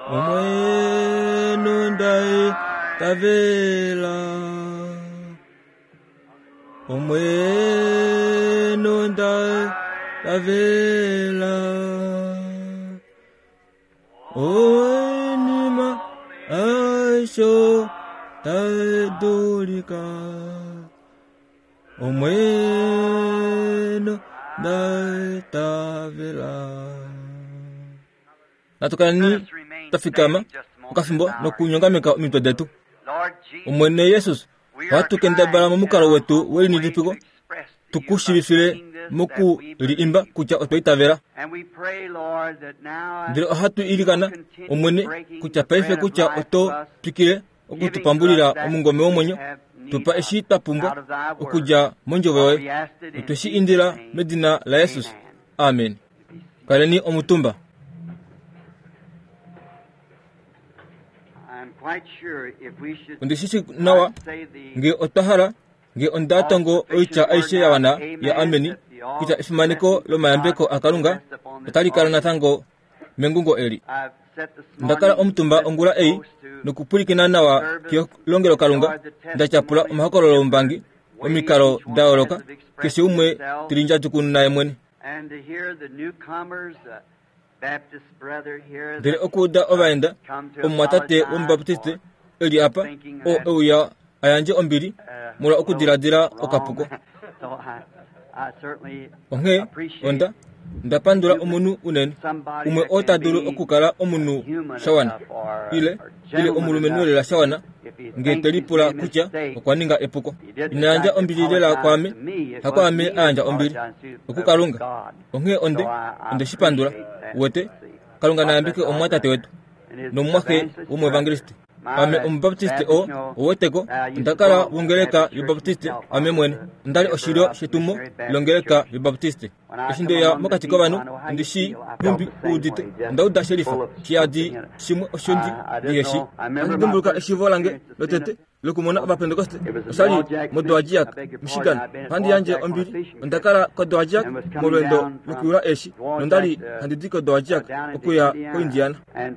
omwenu ndai tavela omwenu ndai tavela onima aisho tadulika omwenu ndai tavela. Natukani tafikama ukafimbo nokunyongameka omitwe detu omwene Yesus watukendabala mumukalo wetu weli nidipiko tukushibifile muku liimba kucha otwaitavela ndilo ohatu ilikana omwene kucha paife kucha oto pikile okutupambulila omungome womwenyo tupa eshi tapumbwa okuja monjovewe otweshi indila medina la Yesus. Amen. Kaleni omutumba. Undisisi nawa nge otahala nge ondatongo oicha aishe ya wana ya ameni kucha ifimaniko lo mayambeko akalunga otalikala natango mengungo eli ndakala omutumba ongula ei nokupulikina nawa kyo longelo kalunga ndachapula omahokololo mbangi omikalo daoloka kesi umwe tilinja tukunu naye mwene ndele okuda obaenda omwatate ombaptiste eli apa o euya ayanje ombili mula okudiladila okapuko onge onda ndapandula omunu unene umwe otadulu okukala omunu shawana ile omulume nulela shawana ngetelipula kucha okwaninga epuko inanja ombili lela kwame hakwame anja ombili okukalunga onge onde shipandula wete kalunga nayambike omwatate wetu nomwake umwe evangeliste ame ombaptiste o oweteko ndakala wongeleka yobaptiste ame mwene ndali oshilyo shetumo longeleka yobaptiste eshindeya mokati kobanu ndishi numbi udite ndauda sherifa kiadi shimwe oshondi diyeshi ndumbuka eshivolange lotete lokumona abapentekoste osali modoajiak Michigan handi yanje ombili ndakala kodoajiak molwendo lukura eshi nondali handidiko doajiak okuya ko Indiana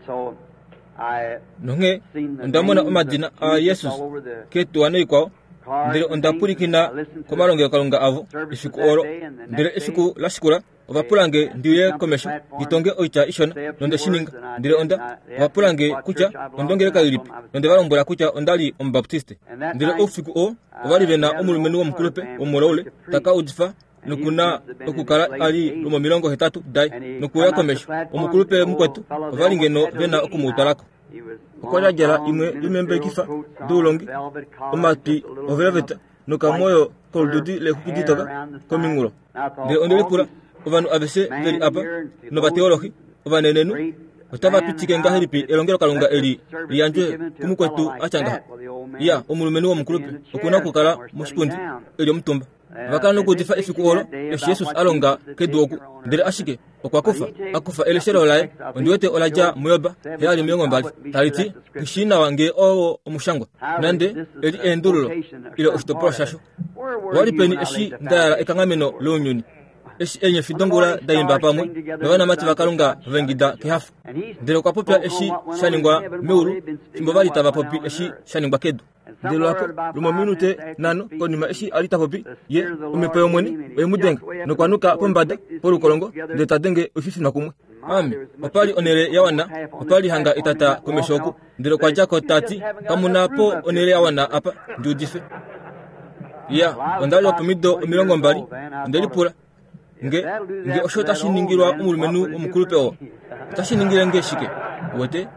nonge ndamona omadina a Yesus ketu wanoikwao ndele ondapulikina komalongelo kalunga avo isiku oro ndele isiku lashikula ovapulange ndiye komesho gitonge oicha ishona nonde shininga ndele onda ovapulange kucha ondongeleka ilipi nonde valombola kucha ondali ombaptiste ndele ofiku o ovalivena omulumenu womukulupe omulaule taka udifa nukuna okukala ali lumo 30 dai nukuya komesho omukulupe mukwetu ovalingeno vena okumuutalako okwajajala imwe limembe kifa dulongi omati oveleveta nukamoyo koldudi lekukiditoka komingulo ndele ondelepula ovanu avese veli apa nova teologi ovanenenu otavapitike ngahilipi elongelo kalunga eli liyanjwe kumukwetu achanga ya omulumenu womukulupe okuna okukala mushipundi eli omutumba vakala nokutifa isiku olo eshi Yesus alonga keduoku ndele ashike okwakufa akufa eleshelo laye ondiwete olaja muyoba heali 20 taliti kishina wange owo omushangwa nande eli endululo ile oshitopolo shasho walipeni eshi ndayala ekangameno lonyuni eshi enye fidongola dayimba pamwe nobana mati vakalunga vengida kehafu ndele kwapopya eshi shaningwa meulu timbo valitava popi eshi shaningwa kedu ndelo hapo lumo minute nano konima eshi alita popi ye umepeyo mwene oyemudenga nokwanuka pombada polukolongo ndetadenge ofifi nakumwe ame opali onere yawana opali hanga itata komeshoku ndelo kwa jako tati kamunapo onere yawana apa ndudife ya ondali opomido 20 ndelipula nge osho tashiningirwa umulumenu omukulupe o tashiningire nge shike wete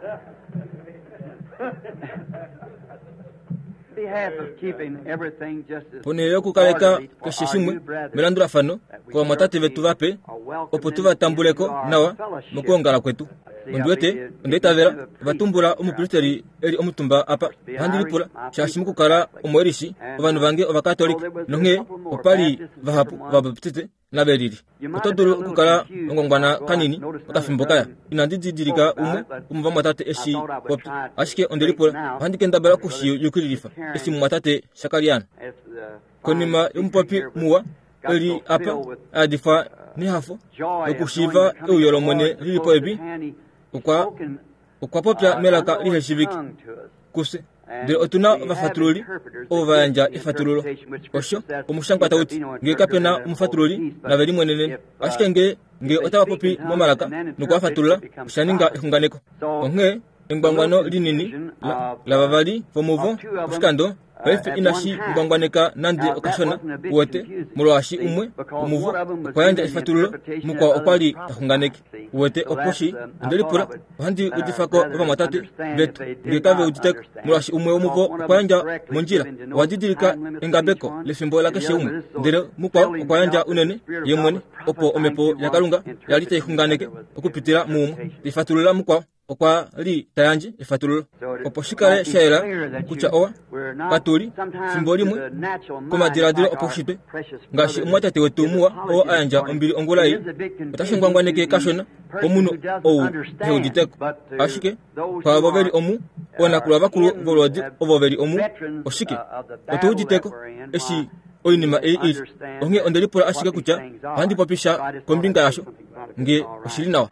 ponele kukaleka keshishimwe melandula fano kwa matate vetu vape opo tuvatambuleko nawa mukongala kwetu ondiwete ondetavela vatumbula omukristeri eli omutumba apa handilipula shashimukukala omwerishi ovanu vange ovakatolika nonge opali vahapu vabaptiste nabelili otodulu okukala ongongwana kanini okafimbokaya inandididilika umwe umuva mwatate eshi popi ashike ondelipula handikendabala kushi yukililifa eshi mwatate shakaliana konima yomupopi muwa eli apa adifa ni hafo okushiva euyolo mwene lilipo ebi ukwa okwapopya melaka liheshiviki kuse ndire otuna vafatululi ovayanja ifatululo osho omushangwa tauti ngekapena umufatululi na veli mwenene ashike nge otavapopi momalaka nokwafatulula ushaninga ihunganeko onge engwangwano linini la vavali vomuvo ushikando Baife inashi ngwangwaneka nandi okashona uwete mulwashi umwe umuvo okwayanja ifatululo mukwa okwali tahunganeki uwete oposhi ndolipura handi udifako vamatatu betu ngekave uditeko mulwashi umwe umuvo okwayanja munjira wadidirika engabeko lefimbo lakashe umwe ndere mukwa okwayanja unene yemwene opo omepo yakalunga yalita ihunganeke okupitira mumwe ifatulula mukwa okwa li tayanji ifatululo opo shikale shaela kucha owa katuli simboli mwe komadiradilo opo shipe ngashi umwatati wetu muwa owa ayanja ombili ongulayi otashingwangwaneke kashona omuno owu heuditeko ashike kwa voveli omu onakula vakulu volodi ovoveli omu oshike otuuditeko eshi oinima ili onge ondelipula ashike kucha handi popisha kombinga yasho nge oshili nawa.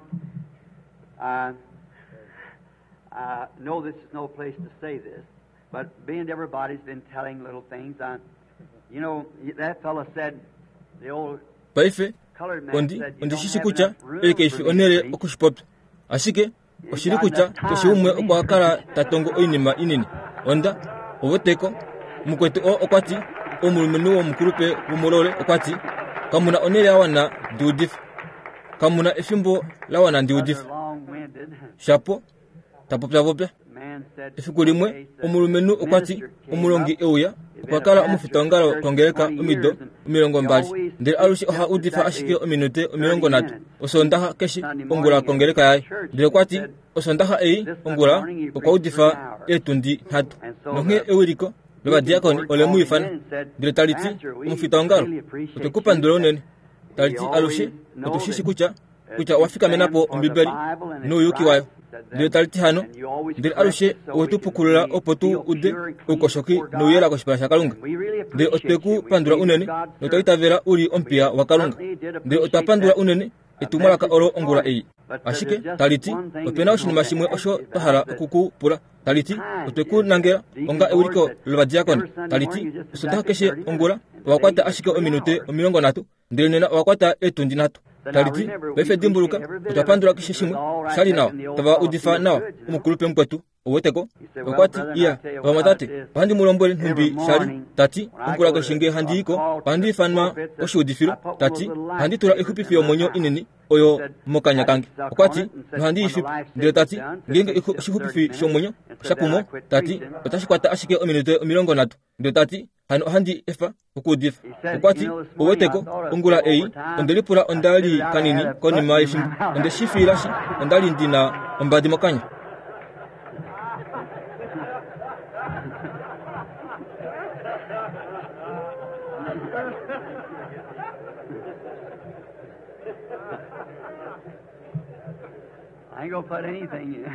No, this is no place to say this, but being everybody's been telling little things. You know, that fella said, the old Baife, colored man said, ondi shishi kucha, eke ifi onere okushipopta. Ashike, oshiri kucha, keshi umwe okwakara tatongo oinima inini. Onda, ovoteko, mukwetu o okwati, omulumenu wo mkurupe umolole okwati, kamuna onere awana diudif. Kamuna efimbo lawana diudif. Shapo, tapopya efikulimwe omulumenu okwati omulongi euya okwakala omufitongalo kongereka omido omilongo mbali ndere alushi oha udifa ashike ominute omilongo natu osondaha keshi ongula kongereka yaye ndere kwati osondaha ei ongula okwa udifa etundi natu nonke euliko bebadiakoni ole muifana ndere taliti omufitongalo otekupa ndolo nene taliti alushi otushishi kucha wafika menapo ombibeli n'uyuki wayo ndire taliti hano ndire alushe otupukulula opotu ude ukoshoki n'uyela koshipala sha Kalunga ndire oteku pandula unene notaitavera uli ompia wa Kalunga ndire otapandula unene etumalaka olo ongula ei ashike taliti opena oshinima shimwe osho tahala okukupula taliti oteku nangela onga euliko lobadiakoni taliti osondaha keshe ongula wakwata ashike ominute omilongo natu ndire nena wakwata etundi natu taliti befe dimbuluka utapandula kishe shimwe shali nawa tava udifa nawa umukulupe mkwetu uweteko wakwati iya wamatate pandi mulombole ntumbi shali tati ongula kashinge handiko pandi fanma oshi udifilo tati handi tula ihupifi yomonyo inini oyo mokanya kangi wakwati nuhandi ifipi ndire tati ngenge ihupifi shomonyo shapumo tati otashikwata ashike ominute omilongo natu ndire tati hano handi efa ukudifa wakwati uweteko ongula ei ondelipula ondali kanini konima yeshimbu onde shifilashi ondali ndina ombadi mokanya I ain't gonna put anything in.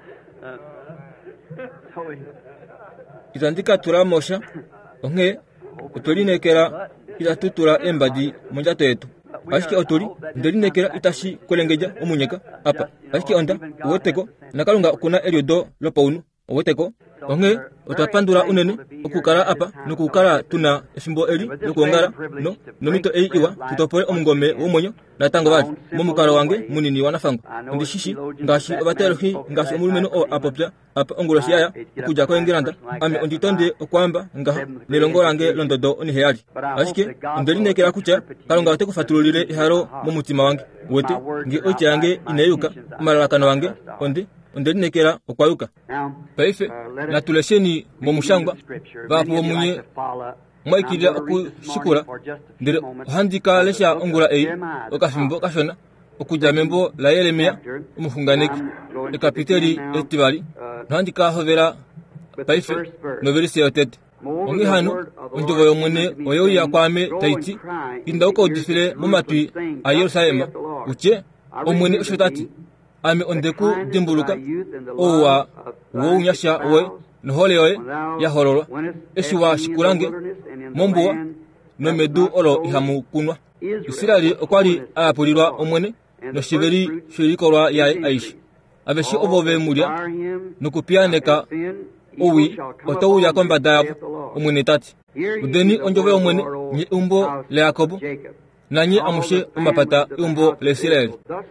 itandika tula mosha onge otolinekela itatutura embadi monjato yetu ashike otuli ndelinekela itashi kwelengeja omunyeka apa ashike onda uweteko nakalunga okuna eliodo lopaunu uweteko onge otapandula unene okukala apa nokukala tuna efimbo eli nokuongala nomito ei iwa tutopole omungome womwenyo natango bali momukalo wange munini wanafango ndishishi ngashi obatelohi ngashi omulumeno o apopya apa ongoloshi yaya okuja koengiranda ame onditonde okwamba nga nelongolange londodo oniheyali ashike ndelinekela kucha kalonga otekufatululile ihalo momutima wange wete nge oicha yange ineyuka omalalakano wange ondelinekela okwayuka paife natulesheni momushangwa vapo munye mwaikilila okushikula ndire handika lesha ongula ei okafimbo kashona okuja membo la Yeremia omufunganeki ekapiteli etibali handika hovera paife novelise yotete onge hano onjovo yomwene oyoya kwame taiti inda uko udifile mumatwi a Yerusalema uche omwene oshotati ame ondeku dimbuluka owa unyasha owe nohole owe ya hololwa eshiwa shikulange mombuwa nomedu olo ihamu kunwa Isirali okwali apulilwa omwene no shiveri shirikolwa ya aishi aveshi obove mulia nukupianeka uwi otowu ya kwamba dayabu umwene tati udeni onjove umwene nye umbo le Yakobo na nye amushe umapata umbo le Israeli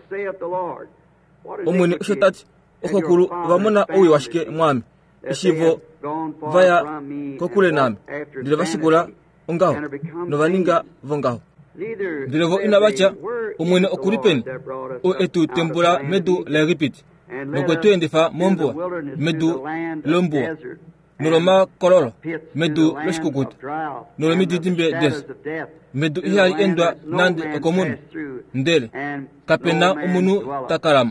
umwene usho tati okokulu vamona uwi washike mwami ishivo vaya kokule nami ndile vashikula ongaho novaninga vongaho ndilevo inabacha umwene okulipeni o etu tembula medu le ripiti nokwetu endifa mombua medu lombua noloma kololo medu loshikukuta nolomididimbe des medu ihali endwa nandi okomunu ndele kapena umunu takaramu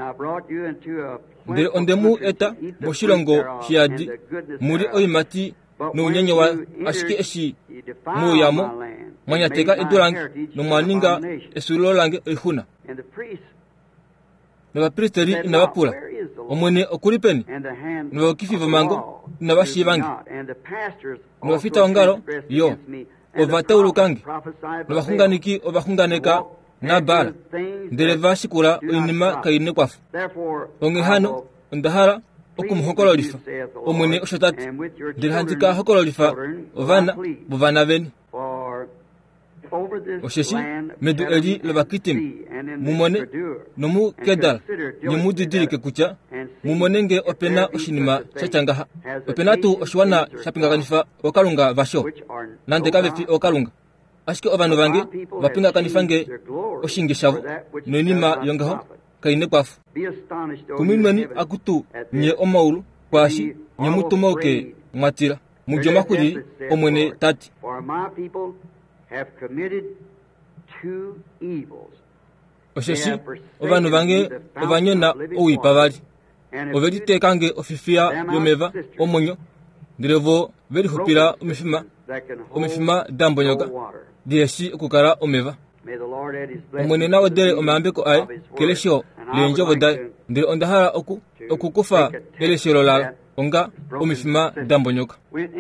ndele ondemu eta moshilongo shiyadi muri oyimati n'unyenye wa ashike eshi muyamo mwanyateka edulangi nomwaninga esulolange ihuna n'abapristeri inabapula omwene okulipeni n'abakifiva mango n'abashibangi n'abafita wangalo yo ovatawulukangi n'abahunganiki obahunganeka nabala ndele vashikula oinima kaine kwafu onge hano ondahara okumuhokololifa omwene oshotati ndele hanzika hokololifa ovana bovana veni osheshi medu eli lobakitimi mumone nomu kedala nimudidirike kucha mumonenge opena oshinima shachangaha opena tu oshwana shapingakanisa okalunga vasho nande kavefi okalunga ashike ovanu vange vapingakanifange oshingishavu noinima yongaho kaine kwafu kumimeni akutu nye omaulu kwashi nye mutumoke mwatira mujoma kuri omwene tati osheshi ovanu vange ovanyona owipa vali ovelitekange ofifia yomeva omonyo ndilevo velihupila omifima dambonyoka dieshi okukala omeva omwene nawe dele omambeko aye kelesho lenjovo daye ndile ondahala okukufa eleshelo lala onga omifima dambonyoka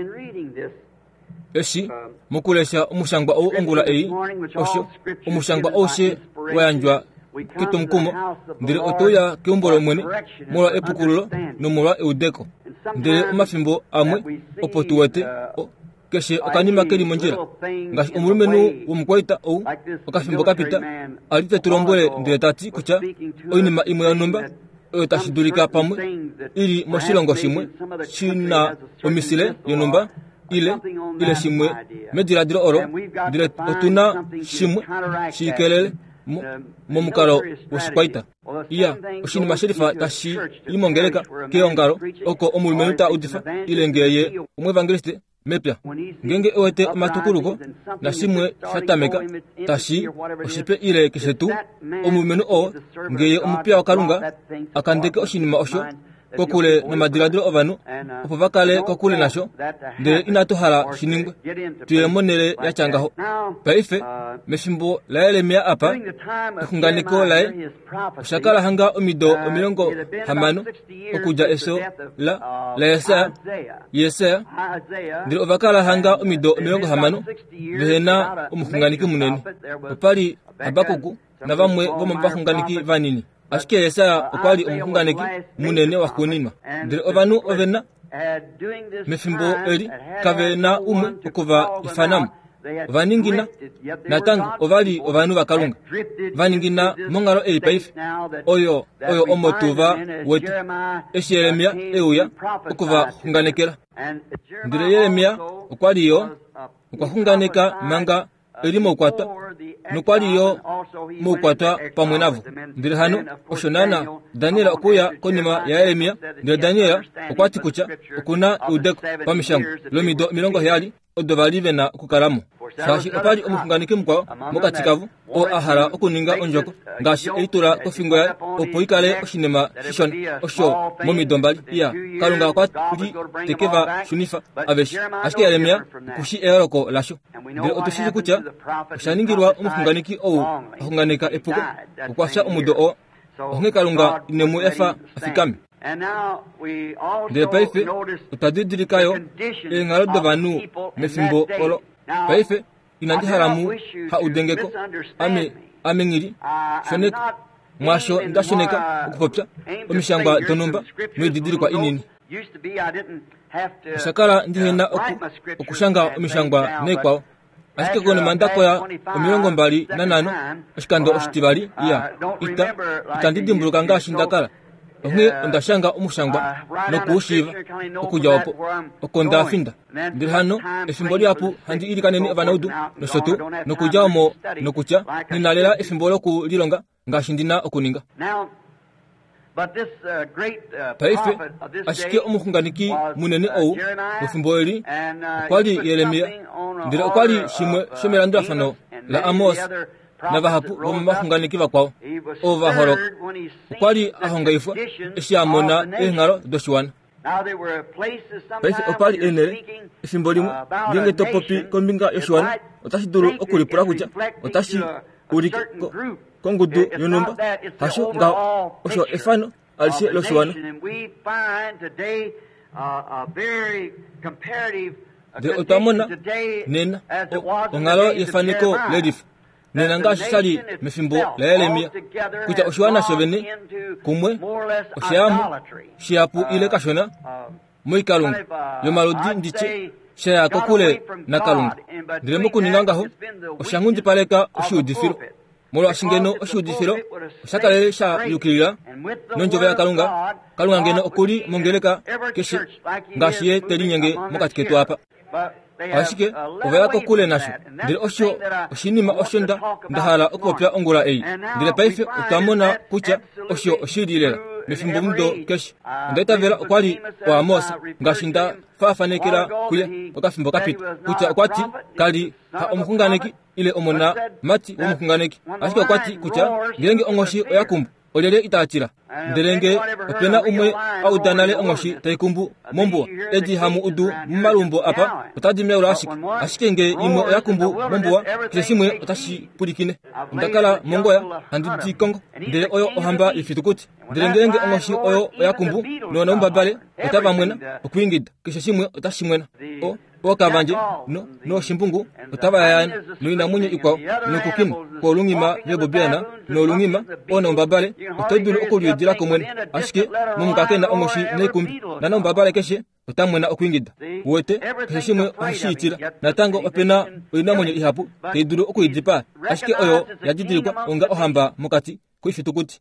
eshi mukulesha umushangwa owo ongula eyi osho umushangwa oshe wayanjwa kitomkumo ndile otoya keumbolo mwene molwa epukululo nomolwa eudeko ndile omafimbo amwe opotuwete keshe okanima keli monjila ngashi omulumenu womukwaita ou okafimbo kapita alite tulombole ndile tati kucha oinima imwe yonumba oyo tashidulika pamwe ili moshilongo shimwe shina omisile yonumba ile shimwe mediladilo oro ndile otuna shimwe shikelele momukalo woshikwaita iya oshinima shelifa tashi imongeleka keongalo oko omulumenu ta udifa ilengeye omwevangeliste mepya ngenge ewete matukuluko na shimwe shatameka tashi oshipe ile kishetu omulumenu o ngeye omupya wakalunga akandeke oshinima osho kokule na madiladilo ovanu opo vakale kokule nasho ndele inatuhala shiningwe tuyemonele yachangaho paife mefimbo layelemea apa ihunganiko laye ushakala hanga omido omilongo hamano okuja eso la Yesaya ndele ovakala hanga omido omilongo hamano vehena omuhunganiki munene opali Habakuku na vamwe vomabahunganiki vanini ashike Yesaya okwali omuhunganiki munene wa kunima ndile ovanu ovena mefimbo eli kavena umwe okuva ifanamu vaningina natanga ovali ovanu vakalunga vaningina mongalo eli paife oyo omotuva wetu eshi Yeremia euya okuva hunganekela ndile Yeremia okwaliyo okwahunganeka manga eli moukwata nokwaliyo moukwata pamwe navo ndile hano oshonana Daniela okuya konima ya Yeremia ndile Daniela okwati kucha okuna eudeko pamishango lomido milongo heyali odo valivena okukalamo shashi opali omuhunganiki mukwawo mokatikavu o ahala okuninga onjoko ngashi eitula kofingo yaye opo ikale oshinima shishona osho momido mbali iya kalunga akwati kuti tekeva shunifa aveshi ashike Yeremia kushi eyoloko lasho ndile otushili kucha oshaningilwa omuhunganiki owu ahunganeka epuko okwafya omudo o ohunge kalunga inemu efa afikame ndile paife otadidirikayo engalo dovanu mefimbo olo paife inandihalamu ha udengeko amengili shoneka mwasho ndashoneka ukupopya omishangwa donumba mwedidiri kwa inini sakala ndihena okushanga omishangwa nekwao asike kono mandako ya omilongo mbali na nano ashikando oshitibali iya itandidimbuluka ngashindakala onge ndashanga omushangwa nokuushiva okujawapo okondafinda ndiri hano efimbo lyapu handi ilikaneni abanaudu noshotu nokujawamo nokucha ninalela efimbo lokulilonga ngashindina okuninga paife ashike omuhunganiki munene owu efimbo eli okwali Yeremia ndiri okwali shimwe shomelandulafano la Amos na bahapu bomahunganiki bakwao ovahoroka okwali ahongaifwa eshiamona ehngalo doshiwana paife opali enere efimbo limwe ngenge topopi kombinga yoshiwana otashidulu okulipula kutya otashi ulike kongudu yonumba hasho nga osho efano alishe loshiwana de otamona nena ongalo yefaniko ledifu nena ngashi sali mefimbo la Yeremia kucha oshiwana shobene kumwe oshiamu shiapu ile kashona moikalunga yomaludi ndiche shaya kokule na kalunga ndire kuningangaho oshangundi paleka oshiudifiro molo ashingeno oshiudifiro oshakalele sha yukilira nonjove ya kalunga ngeno okuli mongeleka keshe ngashiye telinyenge mokatiketu apa ashike ovela kokule nasho ndire osho oshinima oshonda ndahala okupopya ongula eyi ndire paife utamona kucha osho oshililela mefimbo mudo keshe ndaitavela okwali wa Amos ngashinda fafanekera kuye okafimbo kapita kucha okwati kali ha omuhunganeki ile omona mati omuhunganeki ashike okwati kucha ngenge ongoshi oyakumbu olele itachira ndelenge opena umwe audanale ongoshi taikumbu mombo eji hamu udu mmalumbo apa utadimyaula ashike nge imo yakumbu momboa kilesimwe otashi pulikine ndakala mongoya handidi kongo ndele oyo ohamba ifitukuti ndelengenge ongoshi oyo yakumbu nona umbabale otavamwena okuingida kilesimwe otashimwena okavanje no shimbungu otavayana noina munye ikwao nokukina kwa lungima vebobiana no lungima ona umbabale otodulu okuliyedila komwene ashike mumukakena ongoshi nekumbi nana umbabale keshe otamwena okuingida wete keshimwe ohashitira natango opena oina munye ihapu teidulu okuidipa ashike oyo yajidilikwa onga ohamba mukati kuifitukuti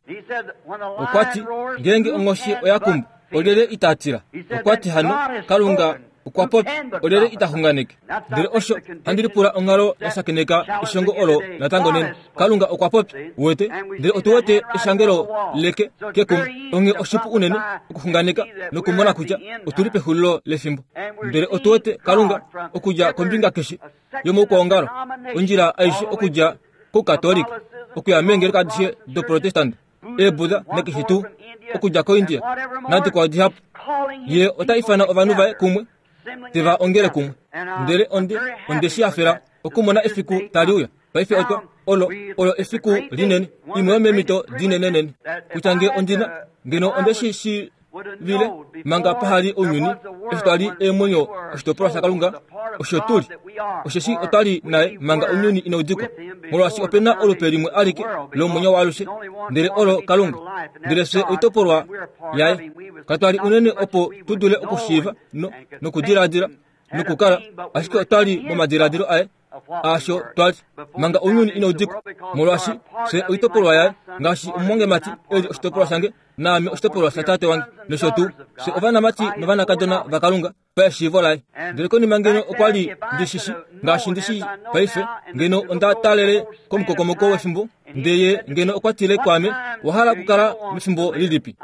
okwati ngenge ongoshi oyakumbu olele itatira okwati hano kalunga ukwapopi olele itahunganeke ndire osho handilipula ongalo yasakeneka ishongo olo natango nene kalunga ukwapopi wete ndire otuwete ishangelo leke kekum onge oshipu unene ukuhunganeka nokumona kuja utulipe hullo lefimbo ndire otuwete kalunga okuja kombinga keshi yomo kuongalo unjira aishi okuja ku catholic okuya mengere kadishe do protestant buddha nekihitu okuja ko India nati kwa dihapu ye otaifana ovanuvae kumwe tiva ongele kumwe ndere onde shiafera okumona efiku taliuya paife oto olo efiku linene imweme mito dinenenene kuchange ondina ngeno onde shi vile manga pahali unyuni estali emonyo ostopora sakalunga oshotuli osheshi otali nae manga unyuni inaudiko molo asi opena olo perimwe alike lo monyo walushe ndere olo kalunga ndere se otoporwa yae katwali unene opo tudule okushiva no kudiradira no kukala asiko otali momadiradiro ae asho twali manga unyuni inaudiko molo asi se otoporwa yae ngashi umonge mati eli ostopora sange nami ostopora satate wange noshotu se ovana mati novana kadona vakalunga pa shivolai ndikoni mangeno okwali ndishishi ngashi ndishi paife ngeno onda talele komkokomoko wefimbo ndeye ngeno okwatile kwame wahala kukala mfimbo lilipi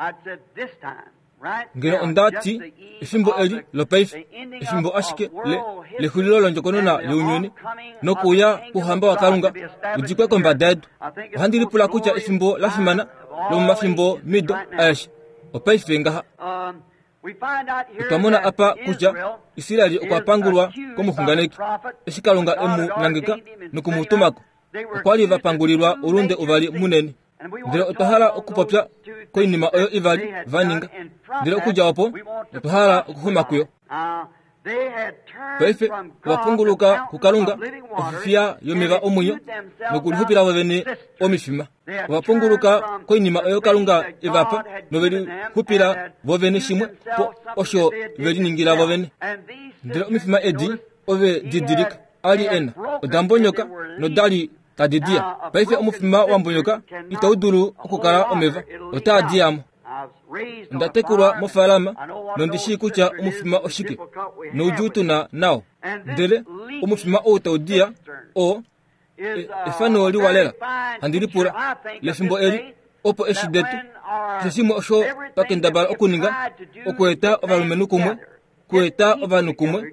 ngeno ondati ifimbo eli lo paife ifimbo ashike le hulilo lonjokono na yunyuni nokuya kuhamba wakalunga ujikwe komba dead handilipula kucha ifimbo lafimana lo mafimbo mido ash opaife ngaha utamona apa kuja Isiraeli okwapangulwa komuhunganeki eshikalunga emu nangika nokumutumako okwali vapangulirwa ulunde uvali munene ndire otohala okupopya koinima oyo ivali vaninga ndire okuja opo otohala okuhuma kuyo paife wapunguluka kukalunga ofifia yomeva omwiyo nokulihupila wavene omifima wapunguluka koinima oyo kalunga evapa noveli hupila wovene shimwe po osho veli ningila wovene ndile omifima edi ove didirika ali ena odambonyoka nodali tadidia paife omufima wambonyoka itaudulu okukala omeva otadiamo ndatekulwa mofalama nondishi kucha omufima oshike nojutuna nao ndele omufima outaudia o efano liwalela handilipula lefimbo eli opo eshidetu sesimo osho pakendabala okuninga okweta ovalumenu kumwe kweta ovanu kumwe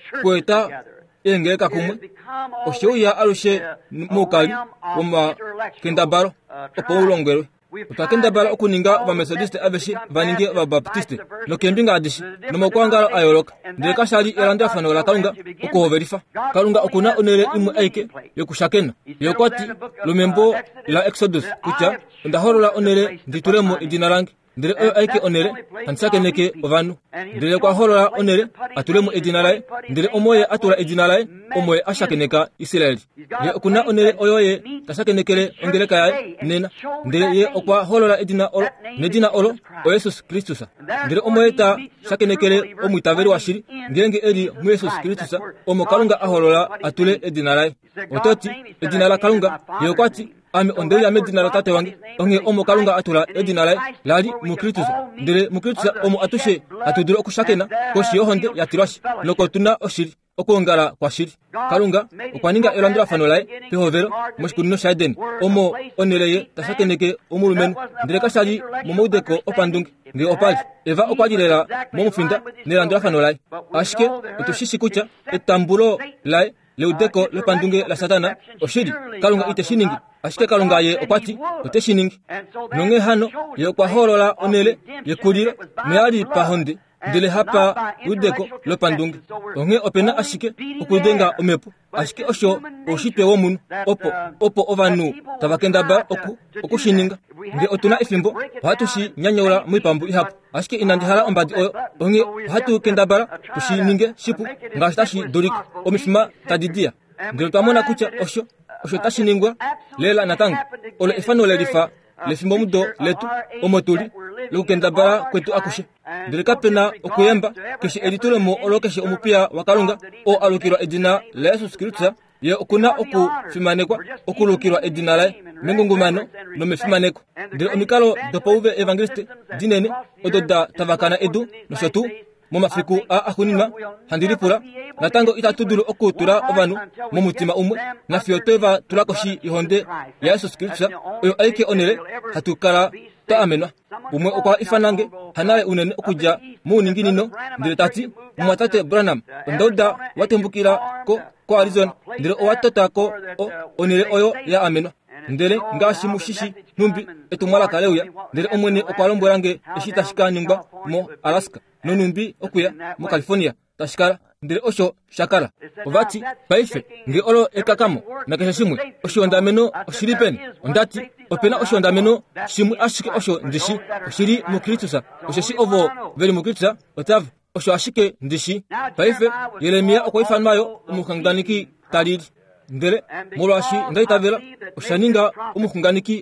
kweta engeka kumwe oshoya alushe mukali woma kendabalo opo ulongwerwe utakendabala okuninga vamethodiste aveshi vaninge vabaptiste nokembinga adishi nomokwangala ayoloka ndele kashali elanda fano la kalunga okuhoverifa kalunga okuna onere imwe aike yokushakena yokwati lumembo la exodus kucha ndahorola onere ndituremo idina lange ndele oyo aike onere hansakeneke ovanu ndele kwa horola onere atulemo idina lae ndele omoye atula idina lae omoye ashakeneka Israeli ye okuna onere oyoye tashakenekele ongeleka yae nena ndele ye okwa horola idina olo nedina olo o Jesus Kristusa ndele omoye ta shakenekele omwitaveri washiri ngenge eli mu Jesus Kristusa omo kalunga ahorola atule idina lae ototi idina la kalunga ye okwati ame ondeli ame dina la tate wange onge omo kalunga atula edina lae lali mukritusa ndele mukritusa omo atushe atudiro okushakena koshi yohonde yatirwashi nokotuna oshiri okongala kwa shiri kalunga okwaninga elandira fano lae pehovero mushikunino shaiden omo oneleye tashakeneke omulumenu ndele kashali momoudeko opandunge nge opali eva okwajilela momufinda nelandira fano lae ashike utushishi kucha etambulo lae leudeko lepandunge la satana oshiri kalunga iteshiningi ashike kalunga ye okwati oteshiningi nonge hano ye okwaholola onele yekulira meali pahonde ndele hapa udeko lepandunge onge opena ashike okudenga omepo ashike osho oshitwe womunu opo ovanu tavakendaba okushininga nge otuna ifimbo hatushi nyanyola mwipambu ihapo ashike inandihala ombadi oyo onge hatu kendabala tushininge shipu ngashitashi dolika omifima tadidia ndele twamona kucha osho tashiningwa lela natango olo ifano lelifa lefimbo mudo letu omotuli lukendabala kwetu akushe ndele kapena okuyemba keshi elitulemo olo keshi omupia wakalunga o alukirwa edina la Jesus Kristo ye okuna okufimanekwa okulukirwa edina lae mengungumano nomefimaneko ndele omikalo dopouve evangeliste dinene ododa tavakana edu noshotu momafiku akunima handilipula natango itatudulu okutula ovanu momutima umwe nafyoteva tulakoshi ihonde ya Jesus Kristo oyo aike onele hatukala taamenwa umwe okwa ifanange hanawe unene okuja muuninginino ndele tati mwatate Branham ondauda watembukila ko Arizona ndele owatota ko onele oyo ya amenwa ndele ngashi mushishi numbi etumwala kaleuya ndele omwene okwalombwelange eshitashika mo Alaska nonumbi okuya mo California tashikala ndele osho shakala ovati paife nge olo ekakamo nakesha shimwe oshondameno oshilipeni ondati opena oshondameno shimwe ashike osho ndishi oshiri mukritusa osheshi ovo veli mukritusa otava osho ashike ndishi paife Yeremia okwifanwayo omuhanganiki talili ndele mulwashi ndaitavela oshaninga omuhunganiki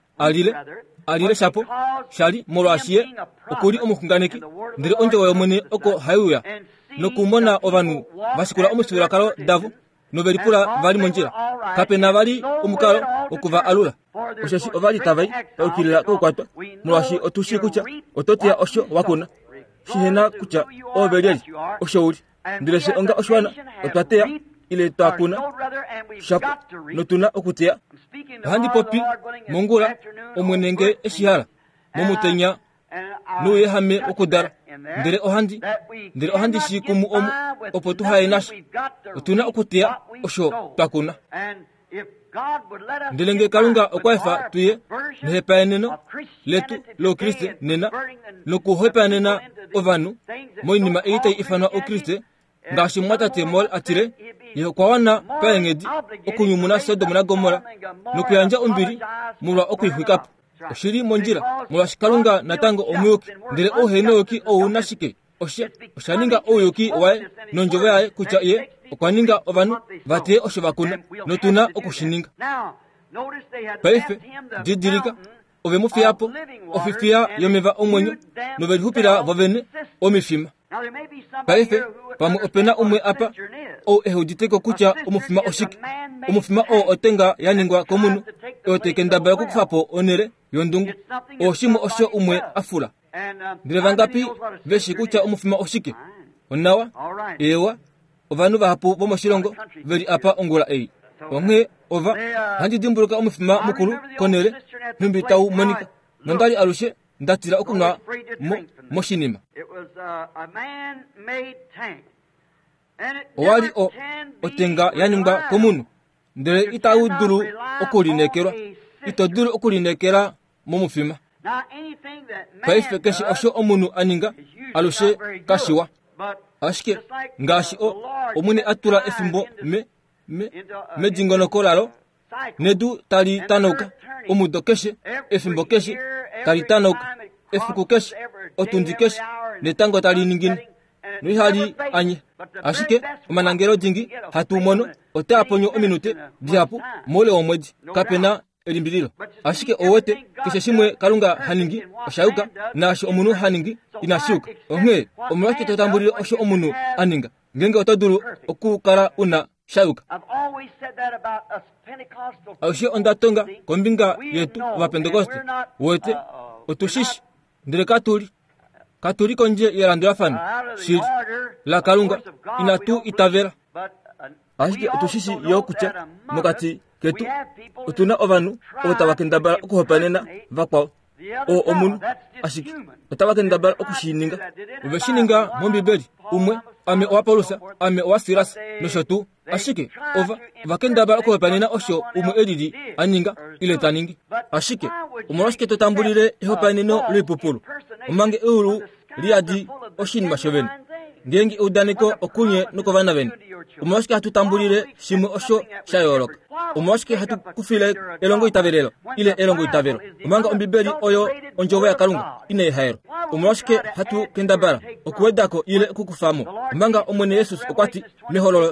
alile shapo shali mulwashiye okuli omuhunganiki ndele onjo wayo mwene oko hayuya nokumona ovanu vasikula omusibulakalo davu novelipula vali monjila kapena vali omukalo okuva alula osheshi ovali tavai paukilila kokwatwa mulwashi otushi kucha ototiya osho wakuna shihena kucha ovelieli osho uli ndele she onga oshwana otwateya ile twakuna shapo notuna okuteya handi popi mongula omwenenge eshihala momutenya nuye hame okudara ndele ohandi shikumu omu opo tuhaye nasho otuna okuteya osho twakuna ndele nge kalunga okwaefa tuye nehepayaneno letu lo Kriste nena nokuhepayanena ovanu moinima eitai ifanwa o Kriste ngashi mwatate mol atire yokwawana paengedi okunyumuna Sodomu na Gomora nokuyanja ombiri mulwa okuihwikapo oshiri monjila mulwa shikalunga natango omuyuki ndele ohenoyoki ounashike oshaninga oyuki wae nonjove yae kucha iye okwaninga ovanu vate osho vakuna notuna okushininga paife didirika ove mufiapo ofifia yomeva omwenyo novelihupila vovene omifima paife pamwe opena umwe apa o ehuditeko kucha omufima oshiki omufima o otenga yaningwa komunu eotekendabala kukufapo onere yondungu oshimo osho umwe afula ndile vangapi veshi kucha omufima oshiki onawa ewa ovanu vahapu vomoshilongo veli apa ongula ei onge ova handidimbuluka omufima mukulu konere numbi tau monika nondali alushe ndatila okunga moshinima owali otenga yaningwa komunu ndele itau dulu okulinekelwa itodulu okulinekela momufima paife keshi osho omunu aninga alushe kashiwa ashike ngashi omune atula efimbo medingonokolalo nedu tali tanoka omudo keshe efimbo keshe tali tanoka efuku keshe otundi keshe netango tali ningine nuihali anye ashike omanangelo jingi hatumono otaponyo ominute diapu mole omwedi kapena elimbililo ashike owete keshe shimwe kalunga haningi oshauka nasho omunu haningi inashuka onge omulaki totambulile osho omunu aninga ngenge otodulu okukala una shauka aushe ondatonga kombinga yetu wa Pentekoste wote otushishi ndile katuli konje yalandula fano shiri la kalunga inatu itavera ashike otushishi yokucha mukati ketu utuna ovanu otawakendabala okuhopanena vakwao omunu ashike otawakendabala okushininga uveshininga mombibeli umwe ame owa Paulusa ame owa Silasi noshotu ashike vakendabala okuhopanena osho umwe elili aninga ile taningi ashike umolashike totambulile ehopaneno lwipupulu umange ulu liadi oshinima shovene ngengi udaniko okunye nukovana vene umolashike hatutambulile shimwe osho shayoloka umolashike hatukufile elongo itavelelo ile elongo itavelo umanga ombibeli oyo onjovo ya kalunga ine haero umolashike hatukendabala okuwedako ile kukufamo umanga omwene Yesus okwati mihololo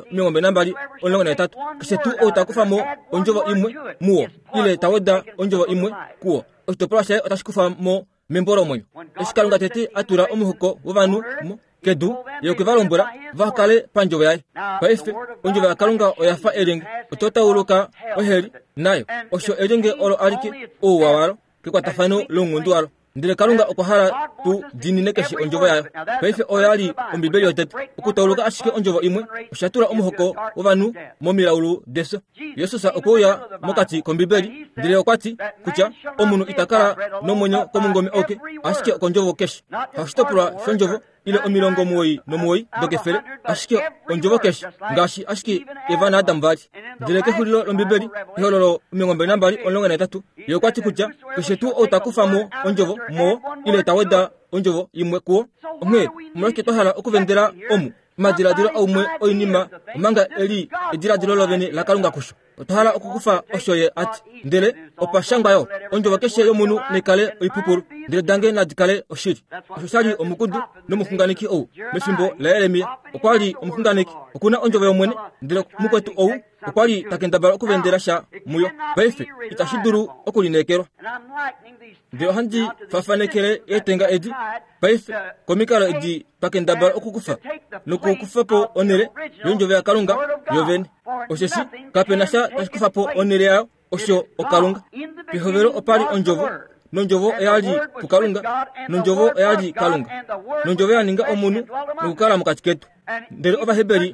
23 kisetu otakufamo onjovo imwe muo ile taweda onjovo imwe kuo otopolashe otashikufamo memboro omwenyo eshikalunga tete atura omuhuko wovanu kedu yokuvalombula vakale panjovo yaye paife onjovo ya kalunga oyafa elenge ototawuluka oheli nayo osho elenge olo alike uwawalo kekwatafano longundu walo ndile kalunga okuhala tu dinine keshi onjovo yayo paife oyali ombibeli yotete okutawuluka ashike onjovo imwe oshatula omuhoko wovanu momilawulu deso Yesusa okuya mokati kombibeli ndile okwati kucha omunu itakala nomwenyo komungome oke ashike okonjovo keshi hashitopula shonjovo ile omilongo muoyi nomuoyi dokefele ashike onjovo keshi ngashi ashike evana Adamu vali ndile kehulilo lombibeli ihololo 23 yokwati kucha keshetu otakufamo onjovo mo ile taweda onjovo imwe kuo omwe muleke tohala okuvendela omu madiladilo aumwe oinima omanga eli ediladilo lovene la kalunga kusho otohala okukufa oshoye ati ndele opashangwayo onjovo keshe yomunu nekale oipupulu ndele dange nadikale oshiri oshali omukudu nomufunganiki owu mefimbo la Yeremia okwali omufunganiki okuna onjovo yomwene ndele mukwetu owu okwali takendabala okuvendela sha muyo paife itashidulu okulinekelwa ndele handi fafanekele etenga edi paife komikalo edi pakendabala okukufa nokukufapo onere yonjovo ya kalunga yovene oshesi kapenasha tashikufapo onere yayo osho okalunga pihovero opali onjovo nonjovo eyali kukalunga nonjovo eyali kalunga nonjovo yaninga omunu nokukala mukati ketu ndele ovahebeli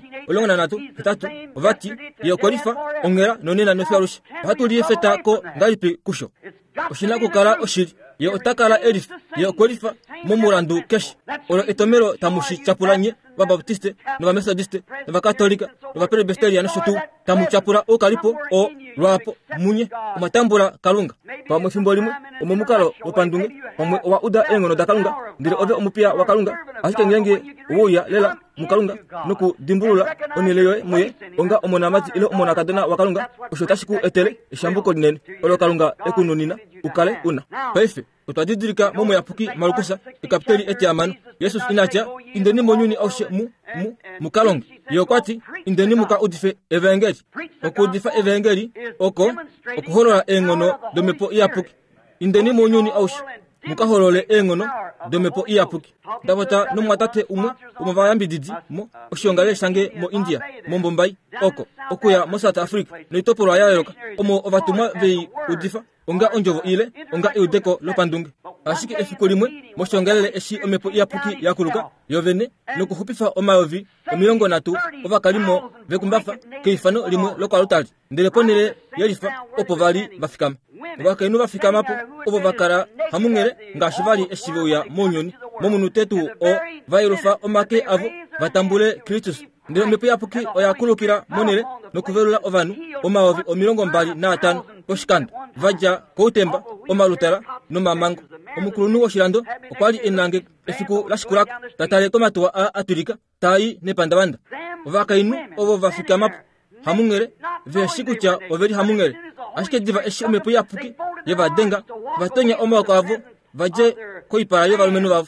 13 ovati yokolifa ongela nonena nofyalusha ohatuliye feta ko ngalipi kusho oshina kukala oshili ye otakala elifa ye okolifa momulandu keshi olo etomero tamushi chapulanye vabaptiste novamethodiste novakatolika novapresbiteria noshotu tamuchapula okalipo o lwapo munye omatambula kalunga pamwe fimbo limwe omomukalo wopandunge pamwe owa uda engono da kalunga ndile ove omupya wa kalunga ashike ngenge uwuya lela mukalunga nokudimbulula oneleyo muye onga omona amati ile omona kadona wa kalunga osho tashiku etele eshambuko linene olo kalunga ekununina ukale una paife otwadidilika momo yapuki malukusa ikapiteli eti amano Yesus inacha indeni monyuni aushe mukalongi yokwati indeni muka udife evangeli okudifa evangeli okuholola engono domepo iyapuki indeni monyuni aushe mukaholole engono domepo iyapuki ndabota numwatate umwe umavayambi didi mo oshongale sange mo India mo Mumbai okuya mo South Africa no itopolo ayayoka omo ovatuma vei udifa onga onjovo ile onga iudeko lopandunge ashiki efiko limwe moshongalele eshi omepo iyapuki yakuluka yovene nokuhupifa omayovi omilongo natu ovakalimo vekumbafa keifano limwe lokwalutali ndeleponele yelifa opo vali vafikama vakainu vafikamapo opo vakala hamungele ngashi vali eshivuya monyoni momunu tetu o vailufa omake avo vatambule Kristus ndele omepo iyapuki oyakulukila monele nokuvelula ovanu omayovi omilongo mbali naatano oshikando vaja koutemba omalutala nomamango omukulunu woshilando okwali enange efiku lashikulako tatale komatuwa a atulika tayi nepandabanda vakainu ovo vafikamapo hamungele veshi kutya oveli hamungele ashike diva eshi omepo iyapuki yevadenga vatonya omawoko avo vaje koipala yovalumenu vavo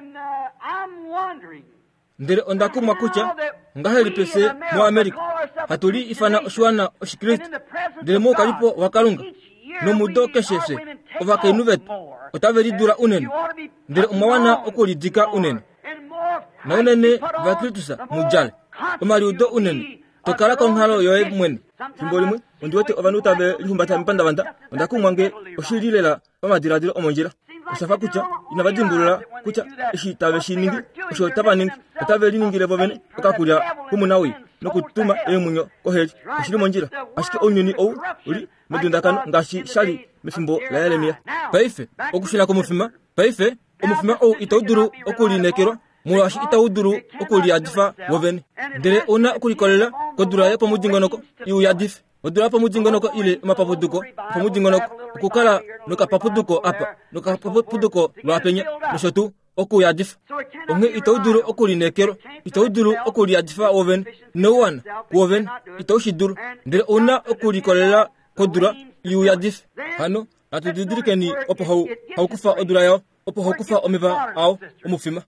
ndele ondakumwa kutya ngaheli pese mo Amerika hatuli ifana oshiwana oshikristu ndele mo kalipo wakalunga nomudo keshese ovakainu vetu otavelidula unene ndele omwawana okulidika unene na unene vakritusa mujale omaliudo unene tokala konhalo yoye mwene thimbo limwe ondiwete ovanu utave lihumbata mipandavanda ondakumwange oshililela pamadiladilo omonjila kusafa kutya inavadimbulula kutya ishi tave shiningi osho tavaningi otave liningile vovene okakulya kumunawi nokutuma emunyo koheli oshili monjila ashike onyuni ou uli medundakano ngashi shali mefimbo la Yeremia paife okushila komufima paife omufima ou itauduru okulinekelwa mulashi itauduru okuliadifa vovene ndele una okulikolela kodula yepo mudingonoko iuyadife odula po mudingonoko ile mapapuduko po mudingonoko okukala nokapapuduko apa nokapapuduko lwapenya noshotu okuyadifa onge itauduru okulinekelo itauduru okuliadifa woven no one woven itaushiduru ndele una okulikolela kodula iuyadife hano atudidirikeni opo haukufa odula yao opo haukufa omeva ao omufima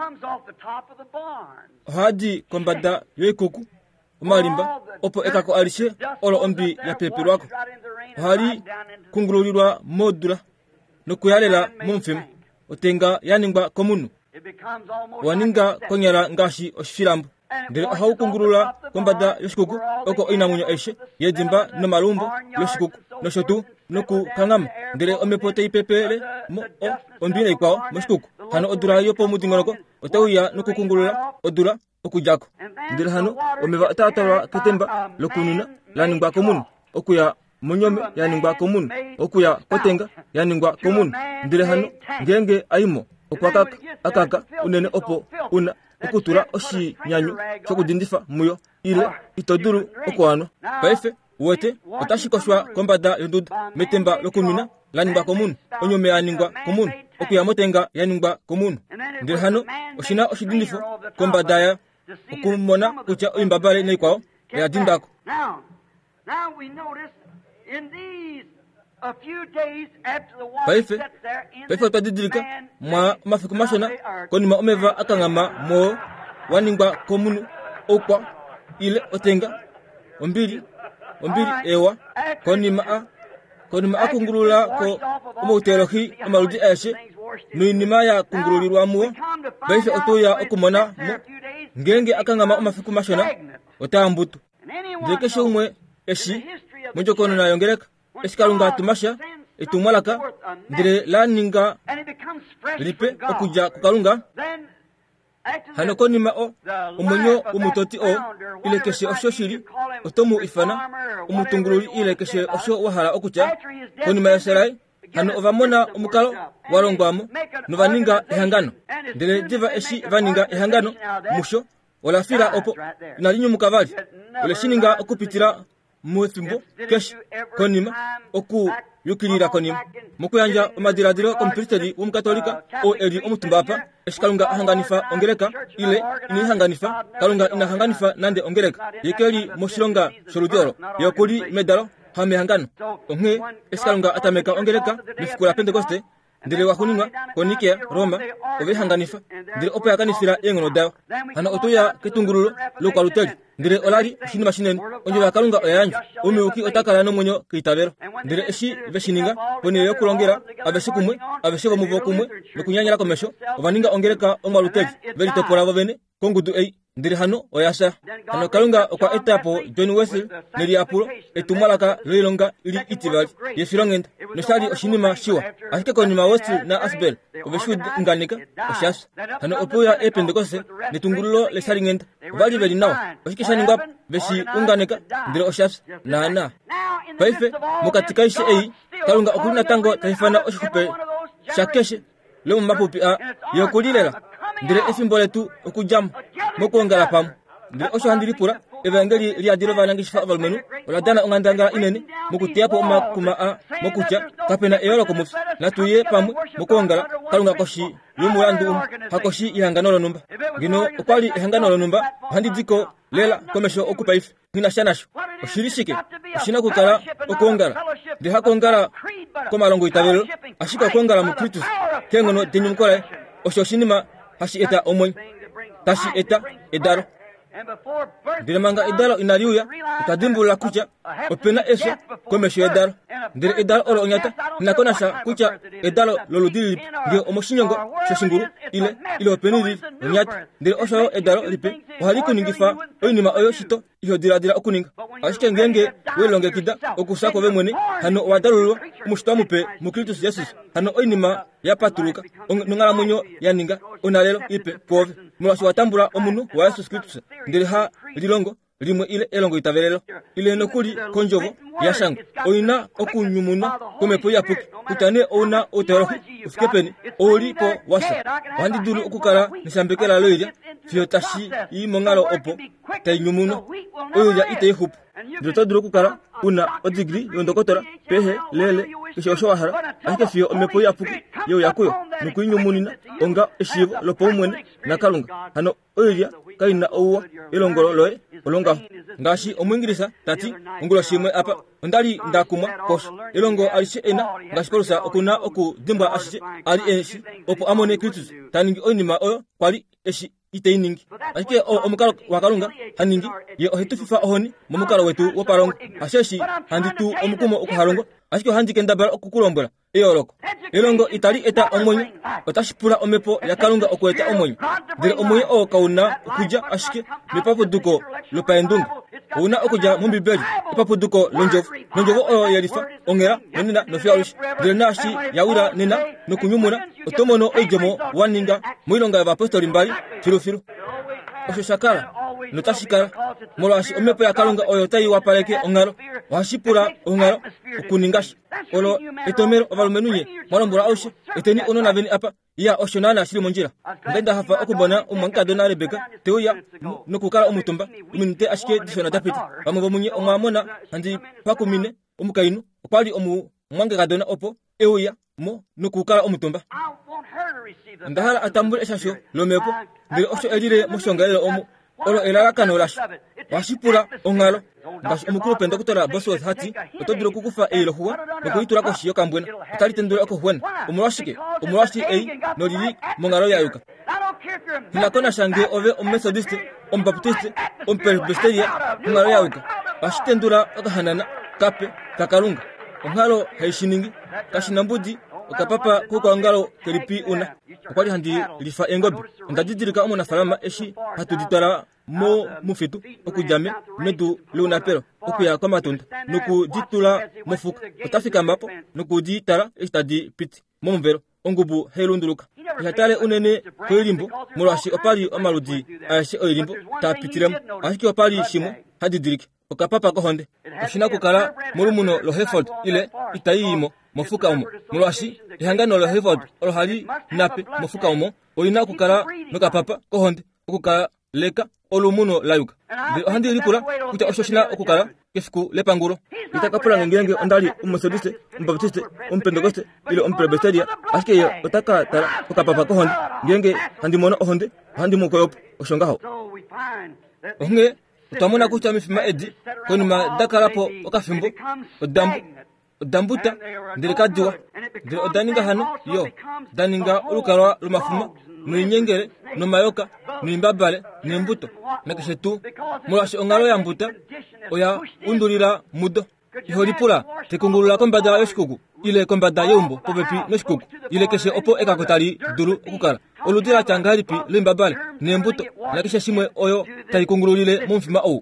hadi kombada yoikuku omalimba opo ekako alishe olo ombi ya pepero wako hali kungululirwa modula nokuyalela mumfima otenga yaningwa komunu waninga konyala ngashi oshifilambo ndele haukungulula kombada yoshikuku oko inamunyo eshe yedimba nomalumbo yoshikuku noshotu nokukangama ndele omepo teipepele mo ondwina ikwao moshikuku hano odula yopo mudingonoko otauya nokukungulula odula okujako ndele hano omeva tatalwa ketemba lokununa laningwa komunu okuya monyome yaningwa komunu okuya kotenga yaningwa komunu ndele hano ngenge aimo okwakaka akaka unene opo una okutura oshinyanyu chokudindifa muyo ile itoduru okwano paife wete otashikoshwa kombada yonduda metemba lokununa laningwa komunu onyome yaningwa komunu okuya motenga yaningwa komunu ndele hano oshina oshidindifo kombada ya okumona kutya oimbabale neikwao yadindako paife otadidirika mwa mafiku mashona konima omeva akangama mo waningwa komunu okwa ile otenga ombili ewa konima akungulula ko omuterohi amaludi eshe nuinima ya kungululirwa muwa paife otoya okumona mo ngenge akangama omafiku mashona otambutu ndekeshe umwe eshi munjokono na yongereka eshikalunga tumasha etumwalaka ndire laninga lipe okuja kukalunga hano konima omunyo umutoti ilekeshe osho shili otomu ifana umutungululi ilekeshe osho wahala okucha konima yaserai hano ovamona omukalo walongwamo novaninga ehangano ndire diva eshi vaninga ehangano musho olafira opo nalinyumuka vali oleshininga okupitira muthimbo keshi konima okuyukilira konima mukuyanja omadiladilo komupiliteri womukatolika eli omutumbapa eshikalunga ahanganifa ongereka ile inihanganifa kalunga inahanganifa nande ongereka yekeli moshilonga sholudyolo yokuli medalo hamehangano onke eshikalunga atameka ongereka mifukula pentekoste ndire wakuninga konikea Roma ovehanganifa ndire opa kanifira yengono dawa hana otoya ketungululo lokaluteli ndire olari shini mashinen onje bakalunga oyanju umiuki otakala no munyo kitabero ndire eshi veshininga pone yokulongera abeshikumwe abeshiko muvokumwe nokunyanyira komesho ovaninga ongereka omaluteli velitopora bavene kongudu ei ndiri hano oyasa hano kalunga okwa etapo John Wesley neri apulo etumalaka lelonga ili itibali yesirongenda nosali oshinima shiwa asike konima Wesley na Asbel obeshu nganika oshas hano opoya ependekose netungululo lesaringenda vali veli nawa oshikishaninga beshi unganika ndiri oshas na paife mukatikaishe ei kalunga okulina tango taifana oshikupe shakeshe leo mapupi a yokulilela ndire efimboletu okujam mokongala pamu ndire osho handiripura evangeli liadiro valangishifa avalmenu oladana ongandanga inene mokutiapo makuma a mokucha kapena eyolo komufi natuye pamu mokongala kalunga koshi yomulandu hakoshi ihanganolo numba ngino okwali ihanganolo numba handidiko lela komesho okupaife ngina shanasho oshirishike oshina kukala okongala ndi hakongala komalongo itabelo ashika okongala mu Kristo kengono tenyumukole osho shinima hashi eta omwen tashi eta edaro ndire manga edaro inaliuya utadimbula kucha opena eso komesho edaro ndire edaro olo onyata nakonasha kucha edaro loludili ndio omoshinyongo shoshinguru ile openiri onyata ndire osho edaro lipe ohaliku ningifa oinima oyo shito iyo dira okuninga ashike ngenge welonge kida okusako bemwene hano wadalulwa umushito mupe mu Kristo Jesus hano oinima yapatuluka nungala munyo yaninga onalelo ipe pove mulasi watambula omunu wa Yesu Kristo ndiri ha lilongo limwe ile elongo itavelelo ile nokuli konjovo yashanga oina okunyumuna komepo yapuki kutane ona oterohi ufikepeni olipo wasa wandidulu okukala nisambekela loilya fiotashi imongalo opo tainyumuna oya itehupu ndotodulu okukala una odigri yondokotora pehe lele kishosho wahara ashike fio omepo yapuki yo yakuyo nukuinyumunina onga eshivo lopo umwene nakalunga hano oya kaina owa elongolo loe olonga ngashi omwingirisa tati ongulo shimwe apa ondali ndakumwa koso elongo alishe ena ngashi kolusa okuna okudimba ashiche ali eshi opo amone Kristo taningi onima oyo kwali eshi iteiningi ashike omukalo wakalunga haningi ye ohetufifa ohoni momukalo wetu wopalongo asheshi handitu omukumo okuhalongo ashike handike ndabala okukulombola eyoloko elongo itali eta omwenyo otashipula omepo yakalunga okueta omwenyo ndire omwenyo okauna okuja ashike mepapuduko lopaendunga una okuja mumbibeli epapuduko lonjovo oyo yelifa ongera nonina nofialushi ndire nashi yawira nina nokunyumuna otomono oijomo waninga muilonga yabapostoli mbali filu osho shakala notashikala molwashi omepo yakalunga oyo tayi wapaleke ongalo washipula ongalo okuningashi olo etomero ovalumenunye mwalombula oshe eteni onona veni apa ya osho nana shili monjira ndenda hafa okubona umwankado na Rebeka teuya nokukala omutumba uminite ashike dishona dapita bamwe bomunye omwamona handi pakumine omukainu okwali omwangekadona opo euya mo nokukala omutumba ndahala atambule eshasho lomepo ndire osho elire moshongalelo omu olo elalakano lasho washipula ongalo ngashi omukulu pendo kutola Bosworth hati otodilo kukufa eilohuwa nokuitula koshi yokambwena otalitendula okohuwena omulwashi ei nolili mongalo yayuka hinakona shange ove omethodiste ombaptiste ompresbiteria mongalo yayuka washitendula okahanana kape kakalunga ongalo haishiningi kashinambudi okapapa kukaongalo kelipi una okwali handi lifa engobe ndadidilika omunafalama eshi hatuditwala mo mufitu okujame medu lunapelo okuya kwa matunda nokuditula mofuka otafika mbapo nokuditala estadi piti momvelo ongubu helunduluka ihatale unene kwelimbo molwashi opali omaludi ayashe oilimbo tapitiremo ashike opali shimwe hadidilike okapapa kohonde oshina kukala molumuno lo Heford ile itayimo mofuka omo molwashi ihangano lo Heford olohali nape mofuka omo oina kukala nokapapa kohonde okukala leka olumuno layuka handi lipula kuta osho shina okukala kefiku lepangulo itakapula ngenge ondali umethodiste umbaptiste umpentekoste ile umpresbiteria ashike yo otaka tala okapapa kohonde ngenge handi mono ohonde handi mukoyopo oshongaho onge utamona kucha mifima edi konima dakalapo okafimbo odambu dambuta ndile kadiwa ndile odaninga hano yo daninga ulukalwa lumafuma nuinyengere numayoka nuimbabale nimbuto nakishetu mulashi ongalo ya mbuta oya undulira mudo iholipula tekungulula kombada yoshikugu ile kombada yombo popepi noshikugu ile keshe opo ekakotali dulu okukala oludira changalipi limbabale nimbuto nakishe shimwe oyo taikungululile mumfima owu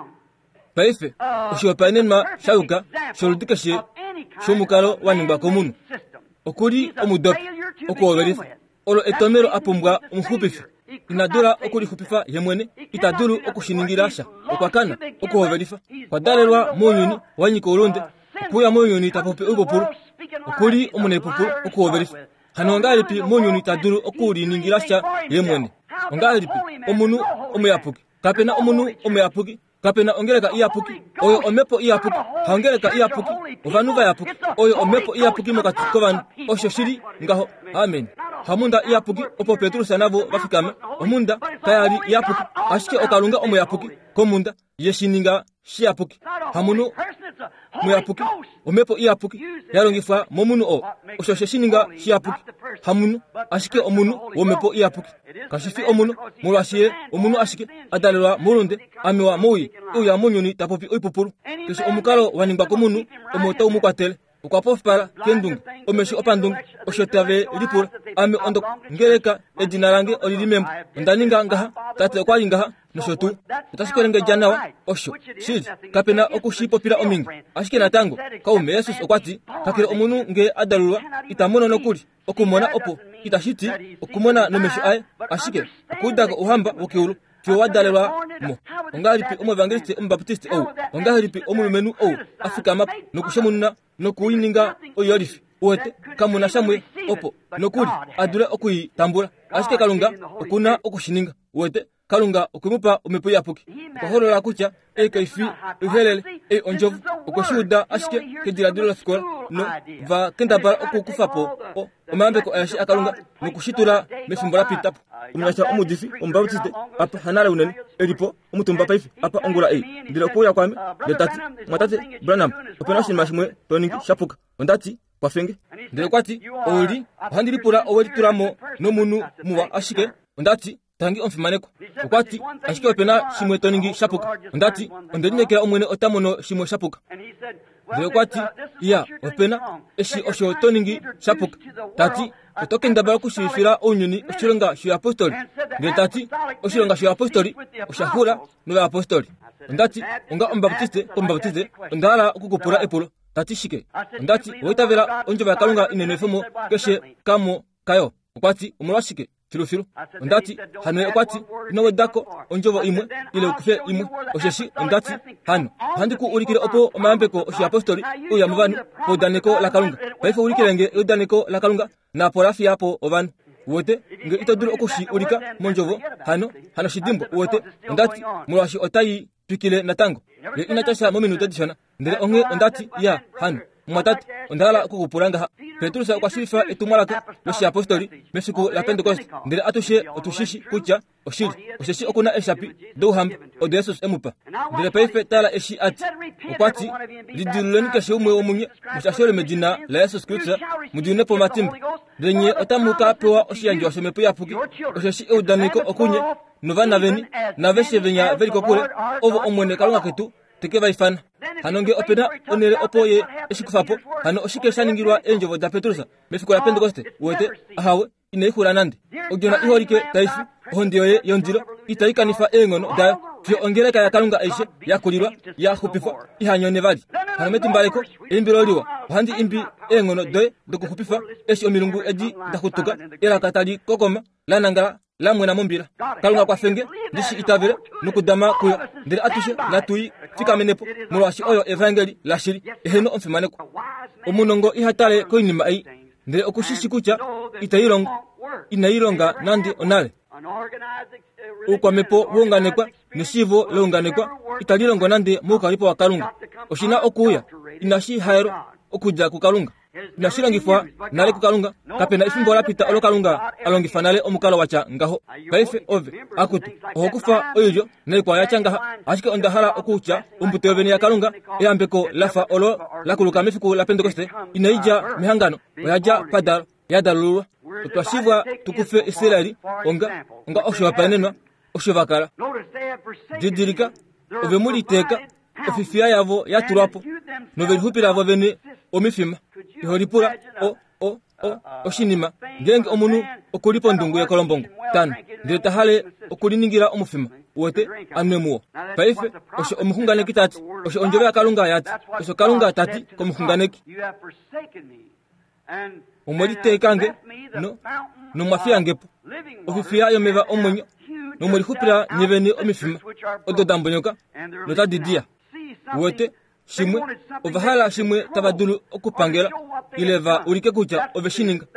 paife oshiwapanenma shauka sholudikeshe shomukalo waningwa komunu okuli omudope okuwobelifa olo etomero apumbwa omuhupifi inadula okulihupifa yemwene itadulu okushiningilasha okwakana okuwobelifa kwadalelwa munyuni wanyika ulunde okuya munyuni tapope ubupulu okuli omunepupulu okuwobelifa hano ngalipi munyuni tadulu okuliningilasha yemwene ngalipi omunu omuyapuki kapena omunu omuyapuki kapena ongeleka iyapuki oyo omepo iyapuki hangeleka iyapuki ovanuva yapuki oyo omepo iyapuki mokati kovanu osho shili ngaho amen hamunda iyapuki opo Petrusa navo vafikame omunda tayari iyapuki ashike okalunga omuyapuki komunda yeshininga shiyapuki hamunu muyapuki omepo iyapuki yalongifwa momunu o osho sheshininga shiyapuki hamunu ashike omunu womepo iyapuki kashifi omunu mulwashiye omunu ashike adalelwa mulunde amiwa muyi uya munyuni tapopi uipupulu kesho omukalo waningwa komunu omota umukwatele ukwapofpala kendunga omeshi opandunga oshotave lipula ame ondo ngeleka edina lange olilimembo ondaninga ngaha tate okwali ngaha noshotu utasikolenge janawa osho shili kapena okushipopila omingi ashike natango kaume Yesus okwati kakile omunu nge adalulwa itamono nokuli okumona opo itashiti okumona nomeshi aye ashike okudako uhamba wokiulu kyo wadalelwa mo ongalipi omuevangeliste omubaptiste owu ongalipi omulumenu owu afika mapu nokushamununa nokuyininga oyolifi uwete kamuna shamwe opo nokuli adule okuyitambula ashike kalunga okuna okushininga uwete kalunga okumupa omepo yapuki okoholola kutya ekaifi uhelele onjovu okoshuda ashike kediladilo lafikola no va kendabala okukufapo omambeko ayashi akalunga nokushitula mefimbo lapitapo omunasha omudifi omubaptiste apa hanala unene elipo omutumba paife apa ongula ndile okuya kwame letati mwatate Branham opena oshinima shimwe toningi shapuka ondati kwafenge ndile kwati oli ohandilipula owelitulamo nomunu muwa ashike ondati tangi omfimaneko okwati ashike opena shimwe toningi shapuka ondati ondelinekela omwene otamono shimwe shapuka ndile kwati iya opena eshi osho toningi shapuka tati otokendabala kushifila unyuni oshilonga sho apostoli ndile tati oshilonga sho apostoli oshahula no apostoli ondati onga ombaptiste ondala okukupula epulo tati shike ondati woitavela onjova ya kalunga inenefomo keshe kamo kayo okwati omolwa shike filufilu ondati hano okwati inowedako onjovo imwe ile ukufe imwe osheshi ondati hano handiku ulikile opo omambeko oshiapostoli uya muvanu podaneko la kalunga paife ulikilenge udaneko la kalunga na porafi yapo ovanu wote nge itodulu okushi ulika monjovo hano shidimbo wote ondati mulwashi otayi pikile natango ye inachasha mominuta dishona ndele onge ondati ya hano mwatatu ondala kukupulanga Petrusa okwashilifa etumwalaka loshiapostoli mesiku la Pentekoste ndele atushe otushishi kutya oshili osheshi okuna eshapi douhamba odo Yesus emupa ndele paife tala eshi ati okwati lidiluleni keshe umwe omunye mushashole medina la Yesus Kristo mudinepo matimba ndele otamuka pewa oshiyanji washomepo yapuki osheshi eudaniko okunye novana veni naveshe venya veliko kule ovo omwene kalunga ketu teke vaifana hano nge opena onele opo ye eshikufapo hano oshike shaningirwa enjovo da Petrusa mefiko ya Pentekoste uwete ahawe ineihula nande ogyona iholike taifi ohondiyo ye yondilo itaikanifa engono dayo fyo ongeleka ya kalunga aishe yakulirwa yahupifwa ihanyone vali hano metumbaleko imbiroliwa ohandi imbi engono doye dokuhupifa eshi omilungu edi dakutuka elakatali kokoma lanangala lamwe na mombila kalunga kwafenge ndishi itavele nukudama kuya ndele atushe natui fikamenepo mulwashi oyo evangeli lashili eheno omfimaneko omunongo ihatale koinima ai ndele okushishi kutya inayilonga nandi onale ukwamepo wonganekwa neshivo leunganekwa italilongo nande mukalipo wa kalunga oshina okuya inashi hayero okuja ku kalunga inashilongifwa nale kukalunga kapena ifimbo lapita olo kalunga alongifwa nale omukalo wacha ngaho paife ove akuti ohokufa oyujo nalikwa yacha ngaha ashike ondahala okucha umbuto yoveni ya kalunga eyambeko lafa olo lakuluka mifiku la Pentekoste inaija mihangano oyaja padalo yadalulwa twashivwa tukufe Israeli onga oshovapanenwa oshovakala didirika ove muliteka ofifia yavo yatulwapo novelihupilavo vene omifima iholipula oshinima ngenge omunu okulipo ndungu ya kolombongo tano ndile tahale okuliningira omufima wote anwemuwo paife osho omuhunganeki tati osho onjove ya kalunga yati osho kalunga tati komuhunganeki omwelitekange nomwafiyangepo ofifia yomeva omwenyo nomwelihupila nyevene omifima ododambonyoka notadidiya wote shimwe ovahala shimwe tavadulu okupangela ileva ulike kucha oveshininga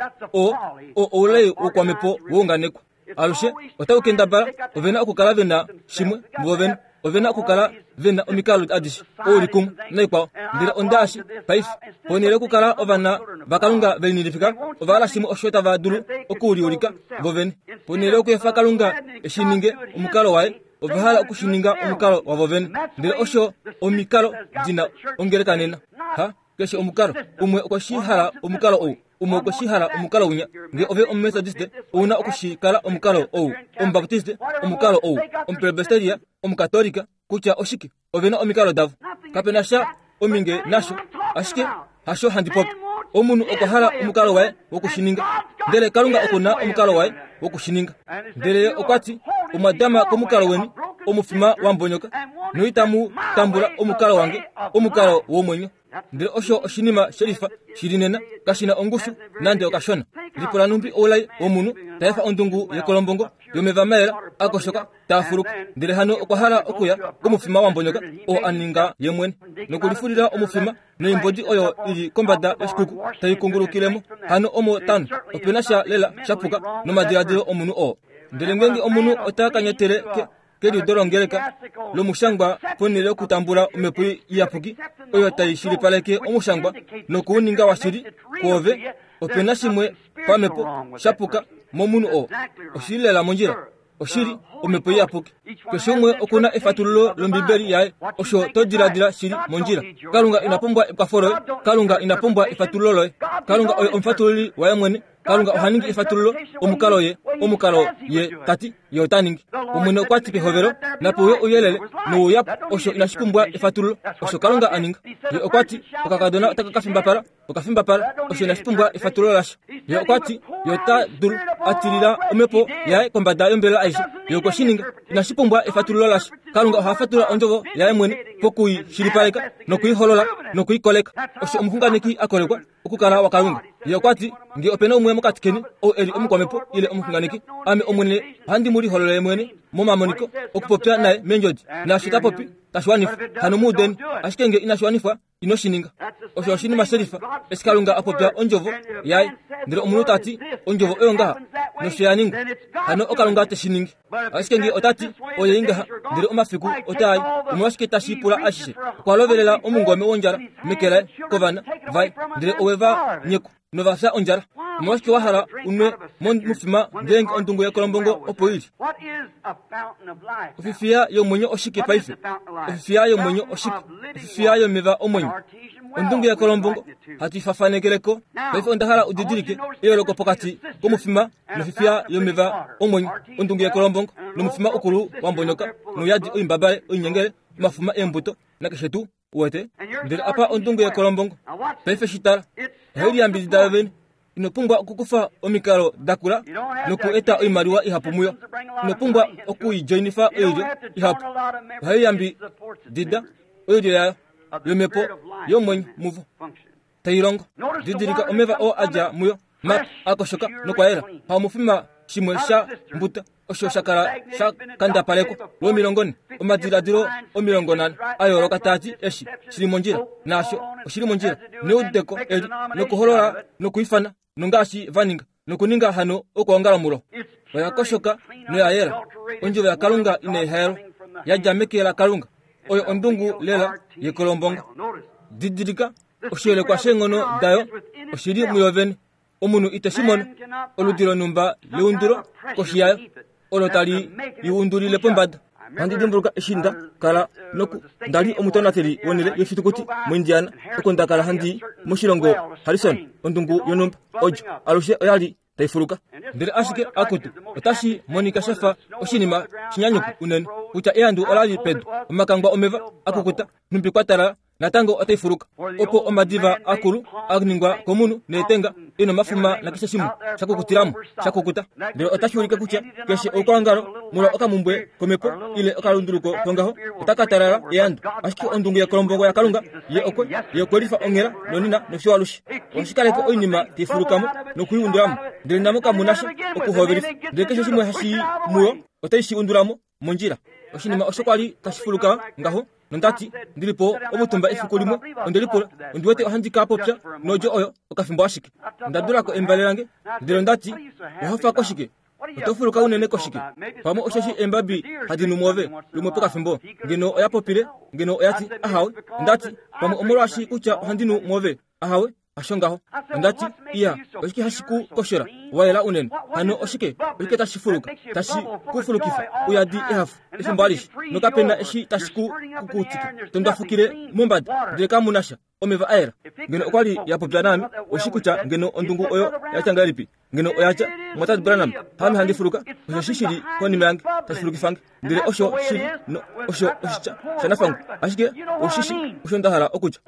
oulei ukwamepo wounganekwa alushe otaukendabala ovena okukala vena shimwe mbovena ovena okukala vena omikalo adishi oulikumwe naikwao ndila ondashi paife ponele okukala ovana vakalunga velinilifika ovahala shimwe osho tavadulu okuuliulika vovene ponele okuyefa kalunga eshininge omukalo waye ovahala okushininga omukalo wavovene ndile osho omikalo dina ongelekanena keshe omukalo umwe okwashihala omukalo owu umwe okwashihala omukalo unya nge ove omumethodiste una okushikala omukalo owu omubaptiste omukalo owu ompresbiteria omukatolika kutya oshike ovena omikalo davo kapena sha ominge nasho ashike hasho handipopi omunu okwahala omukalo waye wokushininga ndele kalunga okuna omukalo waye wokushininga ndele okwati omwadama komukalo weni omufima wambonyoka noitamu tambula omukalo wange omukalo womwenyo ndele osho oshinima shelifa shilinena kashina ongushu nande okashona lipola numbi olai omunu tayefa ondungu yekolombongo yomeva maela akoshoka tafuluka ndele hano okwahala okuya komufima wambonyoka aninga yemwene nokulifulila omufima noimbodi oyo ili kombada yeshikuku tayikungulukilemo hano omo tano opena sha lela shapuka nomadiladilo omunu ndele ngenge omunu otakanyetele kelidolongeleka lomushangwa ponele okutambula omepo iyapuki oyo tayishilipaleke omushangwa nokuuninga washili kwove opena shimwe pamepo shapuka momunu oshilela monjila oshili omepo iyapuki keshomwe okuna efatululo lombibeli yaye osho todiladila shili monjila kalunga inapombwa ekaforoe kalunga inapombwa efatululo kalunga oyo omufatululi waye mwene kalunga ohaningi efatululo omukalo ye tati yotaningi omwene okwati kehovero napo uyo uyelele nuuyapo osho inashikumbwa efatululo osho kalunga aninga ye okwati okakadona okafimba osho inashikumbwa efatululo lasho ye okwati yotadulu atilila omepo yaye kombada yombela aisha yokwashininga inashikumbwa efatululo lasho kalunga ohafatula onjovo yaye mwene pokuyishilipaleka nokuyiholola nokuyikoleka osho omuhunganeki akolekwa okukala wa kalunga ye okwati nge opena umwe mokati keni eli omukwamepo ile omuhunganeki ame omwene handi muri holole mwene momamoniko okupopya naye menjodi nashita popi tashwanifa hano mudeni ashikenge inashwanifa inoshininga osho oshinima shelifa esikalunga apopya onjovo yaye ndile omunu tati onjovo oyo ngaha nosheyaninga hano okalunga teshiningi ashikenge otati oyeingaha ndile omafiku otayi omwashike tashipula ashishe okwalovelela omungome wonjala mekelaye kovana vai ndile oweva nyeku novasa onjala omwashike wahala unwe mufima ngenge ondungu yekolombongo opo ili ofifia yomwenyo oshike paife ofifia yomwenyo oshike ofifia yomeva omwenyo ondungu yekolombongo hatifafanekeleko paife ondahala udidirike eyoloko pokati komufima nofifia yomeva omwenyo ondungu yekolombongo nomufima ukulu wambonyoka nuyadi oyimbabale oyinyengele mafuma embuto nakeshetu uwete ndele apa ondungu yekolombongo paife shitala ohiliyambidida veni inopungwa okukufa omikalo dakula nokueta oimaliwa ihapu muyo inopungwa okuijoinifa oilyo ihapu ohayiyambi dida oilyo yayo yomepo yomwenyo muvo tayilongo didirika omeva aja muyo map akoshoka nokwayela haumufima shimwe sha mbuta osho shakala shakandapaleko lomilongone omadiladilo omilongonane ayoloka tati eshi shili monjila nasho oshili monjila neudeko eli nokuholola nokuifana nongashi vaninga nokuninga hano okwongalamulo oyakoshoka noyayela onjovo ya kalunga inehero yajamekela kalunga oyo ondungu lela yekolombongo didirika oshele kwa shengono dayo oshiri muyoven omunu ite Simon oludiro numba leunduro koshiya olotali yunduri lepombad handi dimburuka ishinda kala noku ndali omutonateli wonile yefitukuti mundiana okonda kala handi mushirongo Harrison ondungu yonumba ojo alushe oyali taifuruka ndele ashike akutu otashi Monica Shafa oshinima chinyanyuku unen uta eandu olali pedu omakangwa omeva akukuta numbi kwatara natango otaifuruka opo omadiva akulu agningwa komunu netenga ino mafuma na kishashimu shakukutiramu shakukuta ndele otashurika kucha keshe okwangalo mula okamumbwe komepo ile okalunduluko kongaho otakatarara eandu ashike ondungu ya kolombogo ya kalunga ye okwelifa ongera nonina noshiwalushi washikaleke oinima tifurukamo nokuyunduramu ndele namoka munasha okuhoverifa ndele keshe shimwe hashi muyo otaishi unduramo monjira oshinima oshokwali tashifuluka ngaho nondati ndilipo obutumba efuko limwe ondelipola ondiwete ohandikapo pya nojo oyo okafimbo ashike ndadulako embale lange ndele ndati ohafa koshike otofuluka unene koshike pamo osheshi embabi hadinu mwove lumwe pokafimbo ngeno oyapopile ngeno oyati ahawe ndati pamo omolwashi kucha handinu mwove ahawe ashongaho ndati iya oshike hashiku koshera waela unene hano oshike tashifuluka tashi kufulukifa uyadi ehafu efumbalishi nokapena eshi tashiku kukutike tondafukire mumbada ndele kamunasha omeva aera ngeno okwali yapopya nami oshikucha ngeno ondungu oyo yachanga lipi ngeno oyacha mwatatu branam hami handifuluka osho shishiri konima yange tashifulukifange ndele osho shiri no osho oshicha shanafangu ashike oshishi osho ndahara okucha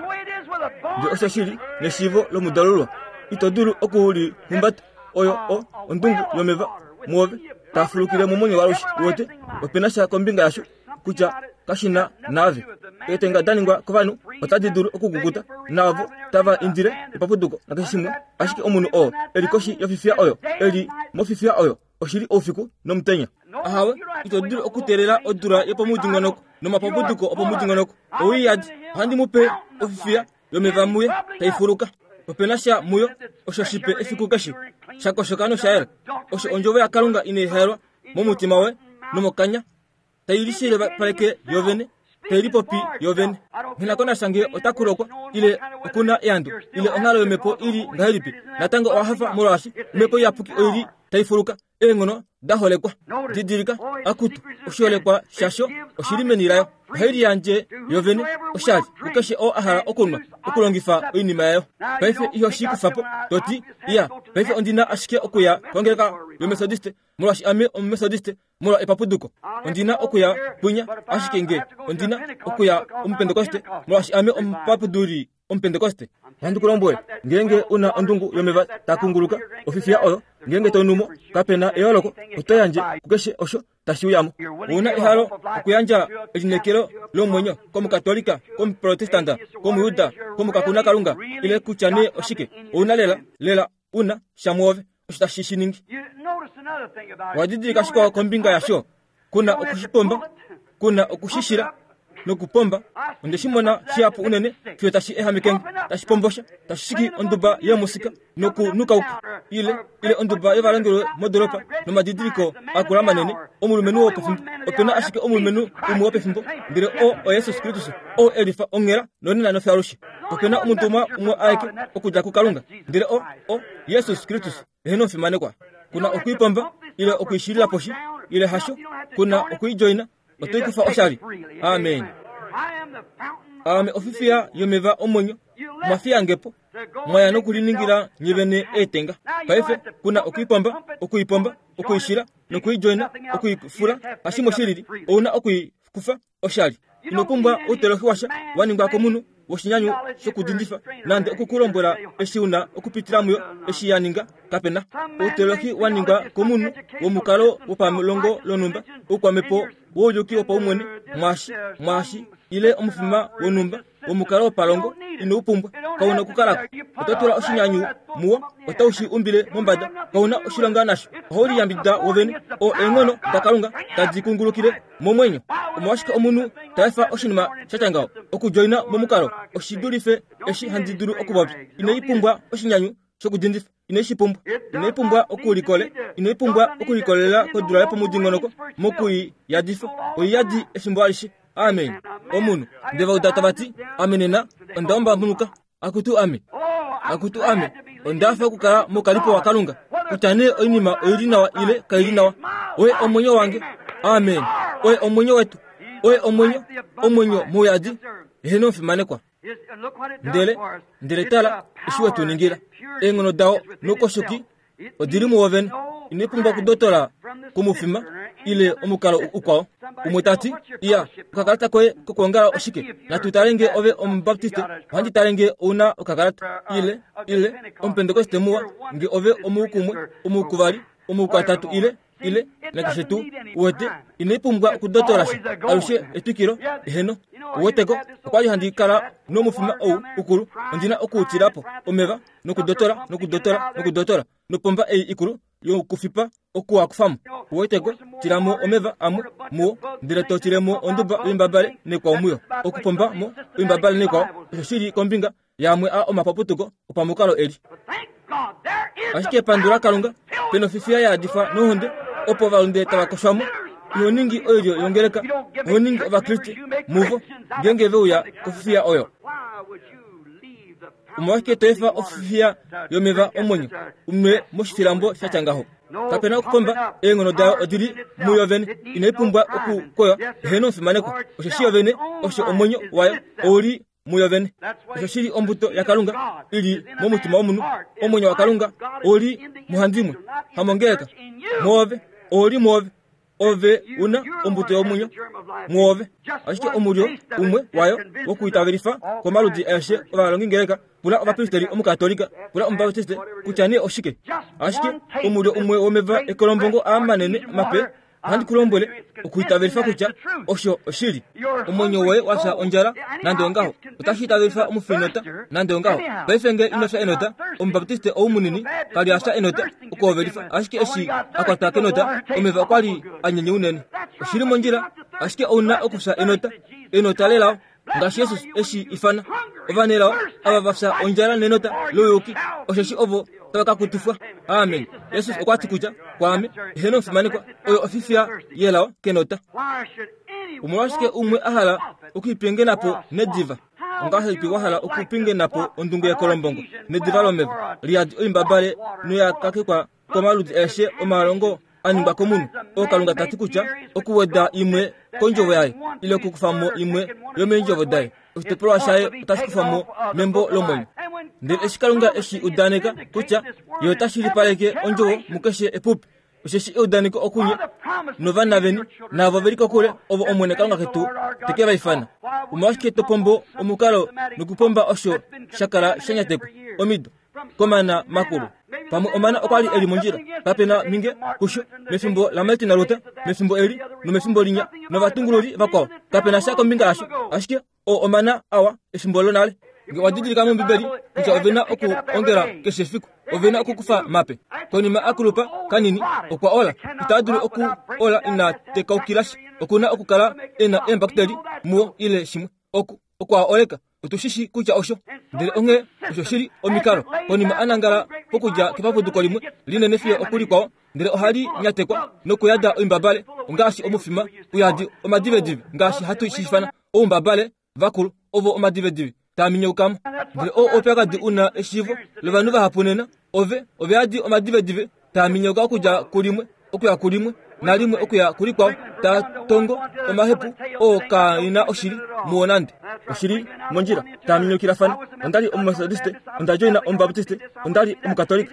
ndele osho shiri neshivo lomudalulwa itodulu okuhuli humbata oyo ondungu yomeva mwove tafulukire mumonyo walushi wote openasha kombinga yasho kucha kashina nave etenga daningwa kovanu otadidulu okuguguta navo tava indire epapuduko nakashimwe ashike omunu elikoshi yofifia oyo eli mofifia oyo oshiri ofiku nomutenya ahawe itodulu okuterera odura yepomudingonoko nomapapuduko opomudingonoko owiyadi handi mupe ofifia yomeva muye taifuruka openasha muyo osho shipe efiku kashi shakoshokano shaera osho onjove ya kalunga ineherwa momutima we nomokanya tailishile paleke yovene tailipopi yovene hinakona shange otakurokwa ile okuna eandu ile onalo yomepo ili ngahelipi natango ohafa molwashi mepo yapuki oili taifuruka engono daholekwa didirika akutu osholekwa shasho oshilimenirayo oheli yanje yovene oshali kukeshe ahara okunwa okulongifa oinima yayo paife iyo shikufapo toti iya paife ondina ashike okuya kongereka yomethodiste molwashi ame omethodiste mola epapuduko ondina okuya punya ashike nge ondina okuya ompentekoste molwashi ame ompapuduri ompentekoste handukulomboe ngenge una ondungu yomeva takunguluka ofifia oyo ngenge tonumo kapena eoloko otoyanje kukeshe osho tashiyamo una ihalo okuyanja elinekelo lomwenyo como katolika como protestanta como yuda como kakuna kalunga ile kuchane oshike una lela una shamove oshitashishiningi wadidi kashiko kombinga yasho kuna okushipomba kuna okushishira nokupomba ondeshimona shiapu unene kyo tashi ehamikeng tashipombosha tashiki onduba yemusika nukauka ile onduba yevalangelo modoropa nomadidiriko akula manene omulumenu wopefimbo opena ashike omulumenu wopefimbo ndire o Yesus Kristus elifa ongera nonina nofyalushi opena omuntuma umwe aike okuja kukalunga ndire o Yesus Kristus heno fimane kwa kuna okuipomba ile okuishirira poshi ile hasho kuna okuijoina otoikufa oshali amen ame ofifia yomeva omonyo mafia ngepo mwaya nokuliningira nyivene etenga paife kuna okuipomba okuishira nokuijoina okuifura hashimo shiriri ouna okuikufa oshali inopumbwa utelohi washa waningwa komunu woshinyanyu shokudindifa nande okukulombwela eshiuna okupitiramuyo eshiyaninga kapena utelohi waningwa komunu womukalo wopamulongo lonumba ukwamepo woyoki wopaumwene mwashi ile omufima wonumba womukalo wopalongo inupumbwa kauna kukalako ototula oshinyanyu muwo otaushi umbile mombada kauna oshilonga nasho oholi yambida wovene engono dakalunga tadzikungulukile momwenyo omwashika omunu taifa oshinima shachangao okujoina momukalo oshidulife eshi handidulu okubabya ineipumbwa oshinyanyu shokudindifa ineipumbwa okulikollela kodula yapomudingonoko mokuyadifa oyiyadi efimbo alishi amen omunu ndeva udatavati amenena ndaomba munuka akutu ame akutu ame ondafa kukala mukalipo wakalunga kutane oinima oirinawa ile kairinawa oye omwenyo wange amen oye omwenyo wetu oye omwenyo muyadi heno mfimanekwa ndele tala ishiwe tuningira engono dao nukoshoki odirimu woven inipumba kudotola kumufima ile omukalo ukwao umutati iya ukakalata kwe kukuongala oshike na tutarenge ove ombaptiste wandi tarenge una ukakalata ile ompentekoste muwa nge ove omukumwe omukuvali omukatatu ile nakishetu uwete inipumba kudotolashe alushe etukiro heno uweteko kwali handikala nomufima ou ukuru ndina okuutirapo omeva nokudotora nopomba ei ikuru yo kufipa okuwa kufamu uweteko tiramo omeva amu muo ndireto tiremo onduba imbabale nekwa umuyo okupomba mo imbabale nekwa shiri kombinga yamwe a omapaputugo opamukalo eri ashike pandura kalunga peno fifia ya difa nohonde opo valunde tawakoshamo yoningi oyo yongereka yoningi abakristi muvo ngengeve uya kufifia oyo umwake toefa ofifia yomeva omonyo umwe moshifilambo shachangaho kapena okupomba engono dayo odiri muyoven inaipumbwa okukoyo heno mfimaneko osheshiyovene osho omonyo wayo oli muyoven osho shili ombuto ya kalunga ili momutima omunu omonyo wa kalunga oli muhandimwe hamongereka muove oli muove ove una ombuto yomunyo muove ashike omulyo umwe wayo wokuitaverifa komaludi eshe ovalongi ngereka pula ovapisteri omukatolika pula ombaptiste kuchane oshike ashike omulyo umwe womeva ekolombongo amanene mape handi kulombwele okuitaverifa kucha osho oshili omonyo we washa onjala nande ongaho utashitaverifa omufinota nande ongaho paifenge inosha enota ombaptiste oumunini kali asha enota okuoverifa ashike eshi akwata kenota omeva kwali anyenye unene oshili monjila ashike ouna okusha enota lelao ngashi yesu eshi ifana ovanelao avavasha onjala nenota loyoki osheshi ovo tawakakutufwa amen yesu okwati kuja kwame heno mfimanikwa oyo ofifia yelao kenota umwashike umwe ahala ukipingenapo nediva ngahipi wahala ukupingenapo ondungu ya kolombongo nediva lomeva liadi oimbabale nuya kakikwa komaludi eshe omalongo aningba komunu okalunga tati kucha okuweda imwe konjovo yaye ile okukufamo imwe yomenjovo daye ositopolwa shaye utashikufamo membo lomonyo ndele eshikalunga eshi udaneka kucha yo tashilipaleke onjovo mukeshe epupi osheshi udaneka okunye novana veni navo veliko kule ovo omwene kalunga ketu tekeva ifana umawashike topombo omukalo nukupomba osho shakala shanyateku omido komana makulu pamu omana okwali eli monjira kapena minge kusho mefimbo lameti na lota mefimbo eli no mefimbo linya no vatunguloli vakwa kapena shaka mbinga asho ashike o omana awa efimbo lonale nge wadidili kama mbibeli kucha ovena oku ongera keshefiku ovena oku kufa mape konima akulupa kanini okwa ola itadulu oku ola ina teka ukilashi okuna okukala ena embakteri muo ile shimwe okwa oleka utushishi kucha osho ndele onge osho shiri omikalo konima anangala pokuja kipapuduko limwe linene fiye okuli kwao ndele ohali nyatekwa nokuyada oimbabale ngashi omufima uyadi omadive ngashi hatu ishifana ombabale vakulu ovo omadive taminyo kama ndele opyakadi una eshivo levanu vahapunena ove adi omadive taminyo kuja kulimwe okuya kulimwe nalimwe okuya kuli kwao ta tongo omahepu kaina oshiri muonande oshiri monjira taminyo kirafana ondali omumethodiste ondajoina ombaptiste ondali omukatolika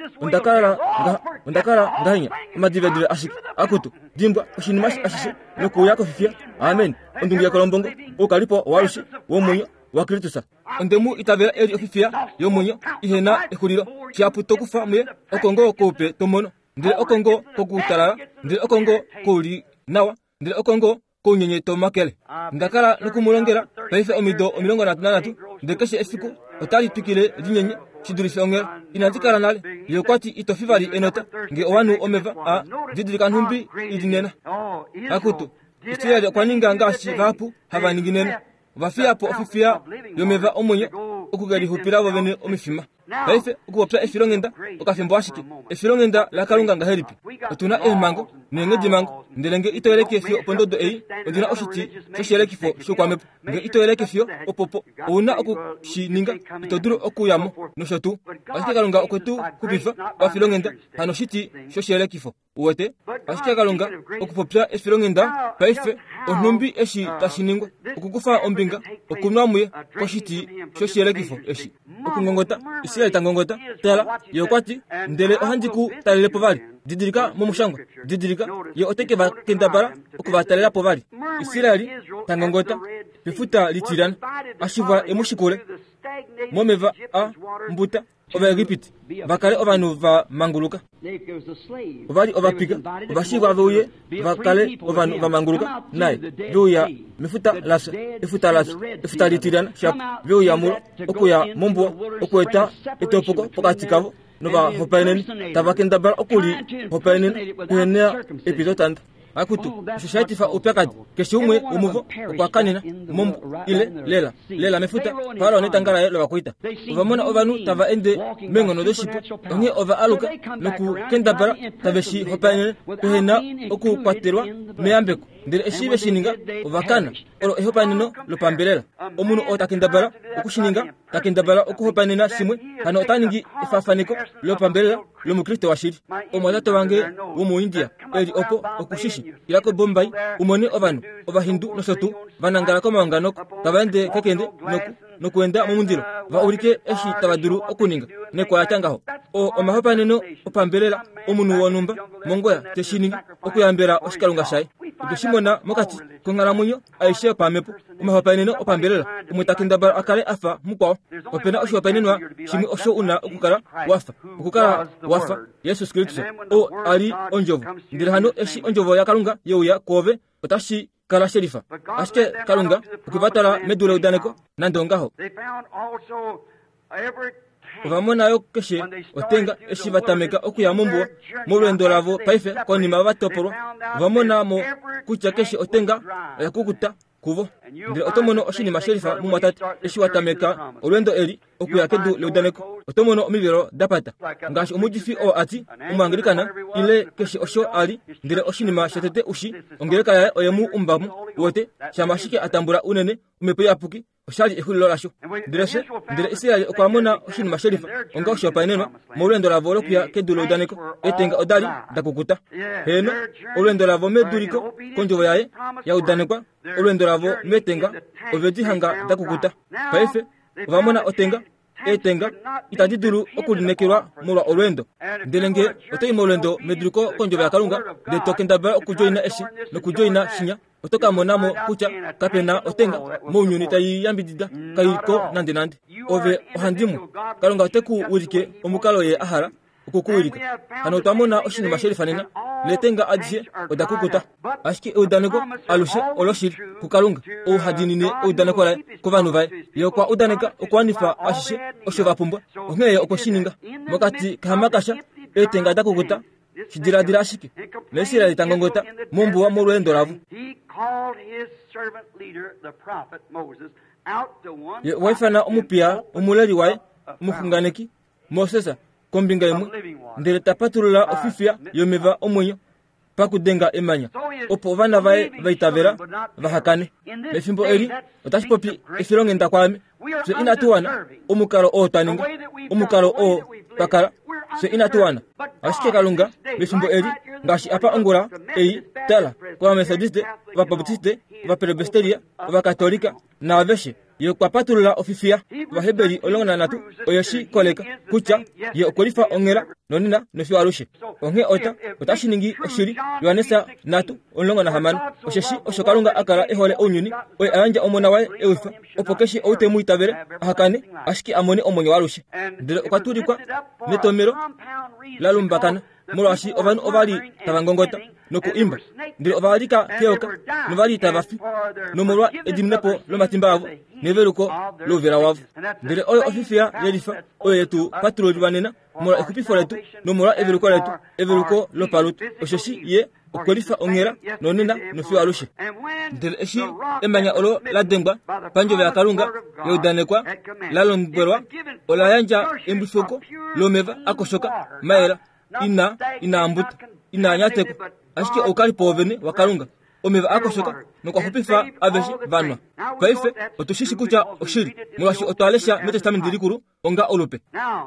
ondakala ngahenya omadive ashiki akutu dimbwa oshinimashi ashishe nokuyako fifia amen ondungu ya kolombongo okalipo walushi womunyo wa Kristusa ondemu itavera eri ofifia yomunyo ihena ekuliro chiaputo kufa muye okongo kope tomono ndile okongo kokutalala ndile okongo kuli nawa ndile okongo kunyenye tomakele ndakala nukumulongela paife omido omilongo natunanatu ndekeshe efiku otali pikile linyenye shidurife ongela inantikala nale yokwati itofivali enota nge owanu omeva a didilika nhumbi ilinena akutu istiyali kwaninga ngashi vapu havaninginena vafiapo ofifia yomeva omonyo okugali hupira abo bene omifima baife okupopya efiro ngenda okafimbo ashiki efiro ngenda la kalunga nga heripi otuna emango nenge dimango ndelenge itoeleke fio pondodo ei ondina oshiti shosheleke fo shokwamepo nge itoeleke fio opopo una okushininga itoduro okuyamo noshotu ashike kalunga okwetu kubifa afiro ngenda hano shiti shosheleke fo uwete ashike kalunga okupopya efiro ngenda baife onumbi eshi tashiningwa okukufa ombinga okunwamuye koshiti shosheleke fo eshi okungongota isiya itangongota tela yokwati ndele ohandiku talele povali didirika mumushangwa didirika yo oteke va kendabara okuvatalera povali Isirayeli tangongota bifuta litirana ashiva emushikole momeva a mbuta ova Egipti vakale ovanu va manguluka ovali ovapika ovashigwa veuye vakale ovanu va manguluka naye veuya mifuta lasa ifuta litirana shap veuya mulo okuya mumbua okueta etopoko pokati kavo nova hopaineni tavakendabara okuli hopaineni kuhenea epizotanda akutu shishaitifaa upyakadi keshiumwe umuvo okwakanina mumbu ile lela mefuta pala onetangala yelo vakuita ovamona ovanu tava ende mengono doshipo onye ova aluka noku kendabara taveshi hopaineni kuhena okukwaterwa meyambeko ndele eshive shininga ovakana olo ehopaineno lopambelela omunu otakendabara okushininga takendabara okuhopainena shimwe hano otaningi efafaniko lopambelela lomukristo washiri omwatato wange womuindia eli opo okushishi ilako Bombay umone ovanu ovahindu nosotu vanangala komawanganoko tavaende kekende nokuenda mumundilo vaulike eshi tavaduru okuninga nekwalatangaho omahopaineno opambelela omunu wonumba mongoya teshininga okuyambela oshikalunga shaye okushimona mokati kongalamunyo aishe opamepo omahopaineno opambelela umutakendabala akale afa mukwawo opena oshihopainenwa shimwe osho una okukala wafa Yesu Kristo ali onjovo ndile hano eshi onjovo ya kalunga yeuya kove otashi kala sherifa ashike kalunga okuvatala medule udaneko nandongaho ovamonayo keshe otenga eshi vatameka okuya mumbuwa mulwendo lavo paife konima vatopolwa ovamonamo kutya keshe otenga yakukuta kuvo ndile otomono oshinima sherifa mumwatati eshi watameka olwendo eli okuya kedu leudaneko otomono omivelo dapata ngashi omujifi ati umwangilikana ile keshe osho ali ndile oshinima shetete ushi ongeleka yaye oyemu umbamu wote shamashike atambula unene umepo yapuki oshali ehulilo lasho ndile Isirayeli okwamona oshinima sherifa onga oshopainenwa mulwendo lavo lokuya kedu leudaneko etenga odali dakukuta heno olwendo lavo meduliko konjovo yaye yaudanekwa olwendo lavo metenga ovedihanga dakukuta paife ovamona otenga etenga itadidulu okulinekelwa mulwa olwendo ndelenge otoyima olwendo meduliko konjovo ya kalunga nde tokendabala okujoyina eshi nokujoyina shinya otokamonamo kutya kapena otenga muunyuni tayiyambidida kayiko nande ove ohandimu kalunga oteku ulike omukalo ye ahala okukuwilika hano twamona oshinima sherifanena letenga adishe odakukuta ashike eudaneko alushe oloshili kukalunga ouhadinine eudaneko laye kovanhu vaye yokwa udaneka okwanifa ashishe osho vapumbwa ongeye okoshininga mokati kahamakasha etenga adakukuta shidiladila ashike neisirayeli tangongota mumbuwa mulwendo lavo waifana omupya omuleli waye omufunganeki Mosesa kombinga imwe ndele tapatulula ofifia yomeva omwenyo pakudenga emanya opo vana vaye vaitavera vahakane mefimbo eli otashipopi efilo ngenda kwame se inatuwana omukalo otaninga omukalo o pakala se inatuwana ashike kalunga mefimbo eli ngashi apa ongula ei tala kwa Methodiste vabaptiste vapresbiteria vakatolika na aveshe yokwapatulula ofifia vahebeli olongana natu oyeshi koleka kutya ye okolifa ongela nonina nofi warushe onge otashiningi oshiri yoanesa natu olongana hamano osheshi oshokalunga akala ehole onyuni oye ayanja omona waye ewifa opokeshi outemu itavere ahakane ashiki amone omonyo warushe ndele okatulikwa netomero lalumbakana molwashi ovanu ovali tavangongota nokuimba ndile ovalika keoka novali tavafi nomolwa edimunepo lomatimba avo neveluko lovela wavo ndile oyo ofifia yelifa oyo yetu patuloli vanena molwa ekupifo letu nomolwa eveluko letu eveluko lopalutu osheshi ye okwelifa ongera nonena nufi alushe ndele eshi emanya olo la dengba panjo ya kalunga yodanekwa lalongberwa ola yanja embusoko lomeva akoshoka maera ina ambuta ina nyateko ashike okali povene wa kalunga omeva akoshoka nokwa hupifa aveshi vanwa paife otushishi kucha oshiri mwashi otwalesha metestament dirikuru onga olupe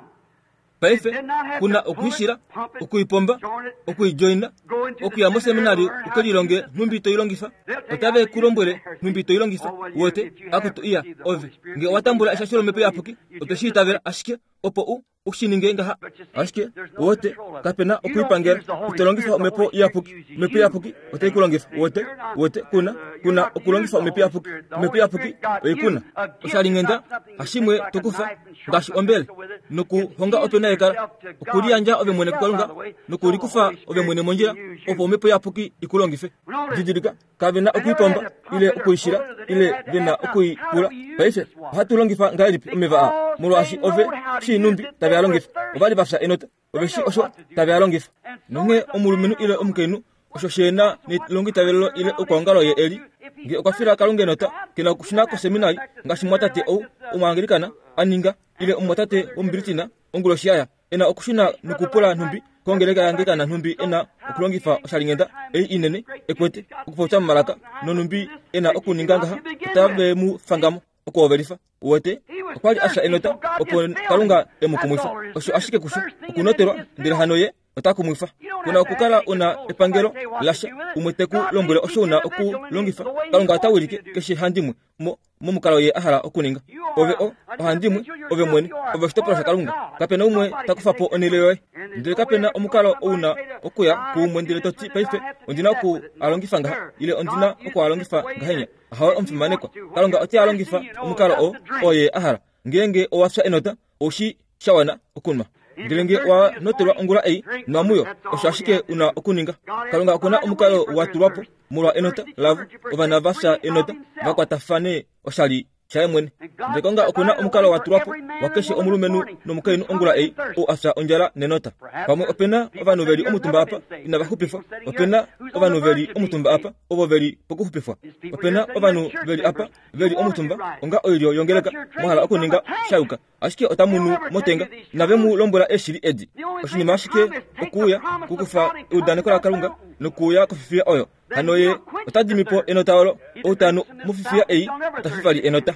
paife kuna okuishira okuipomba okuijoina okuyamo seminari ukelilonge numbito ilongifa otave kulombwele numbito ilongifa wote akutu iya ove nge watambula eshashiro mepe yapuki oteshitavera ashike opo ushininge ngaha ashike wote kapena okuipangera utolongifa umepo yapuki oteikulongifa wote kuna okulongifa umepe yapuki oikuna oshalingenda ashimwe tukufa ngashi ombele nuku honga opena ekara okurianja ove mwene kukalunga nukuri kufa ove mwene monjira opo umepo yapuki ikulongife jijirika kavena okuipomba ile okuishira ile vena okuipula paife hatulongifa ngailipi umeva mulwashi ove shinumbi tavyalongifa obali bafsa enota ove shi osho tavyalongifa nonge omuluminu ile omukenu osho shena ni longi tavyalo ile okwangalo ye eli nge okwafira kalunga enota kina kushina ko seminari ngashi mwatate umangirikana aninga ile umwatate ombiritina onguloshiyaya ena okushina nukupula ntumbi kongeleka yangekana ntumbi ena okulongifa oshalingenda inene ekwete okupota malaka nonumbi ena okuningangaha tabe mu fangamo okoverifa wote okwali asha enota opo kalunga emukumwifa osho ashike kusho okunoterwa ndira hanoye otakumwifa kuna okukala una epangelo lasha umweteku lombwele osho una okulongifa kalunga atawulike keshe handimwe mumukalo ye ahala okuninga ove handimwe ove mwene ove shitopolo shakalunga kapena umwe takufapo onileyoye ndile kapena omukalo una okuya kumwe ndile toti paife ondina oku alongifa ngaha ile ondina oku alongifa ngahenya ahawe omfimanekwa kalunga oti alongifa omukalo oye ahala ngenge owafsha enota oshi shawana okunma ndilenge wa notelwa ongula nwamuyo oshashike una okuninga kalunga akuna omukalo watulwapo mulwa enota lavu ovana vasha enota vakwatafane oshali chaye mwene ndekonga okuna omukalo watulwapo wakeshe omulumenu nomukenu ongula afsha onjala nenota pamwe opena ovanu veli omutumba apa ina vahupifa opena ovanu veli omutumba apa ovo veli pokuhupifwa opena ovanu veli apa veli omutumba onga oilyo yongeleka mwahala okuninga shayuka ashike otamunu motenga navemu lombola eshili edi oshinima ashike okuya kukufa udanekola kalunga nokuya kufifia oyo hanoye otadimipo enota olo outanu mufifia otafifali enota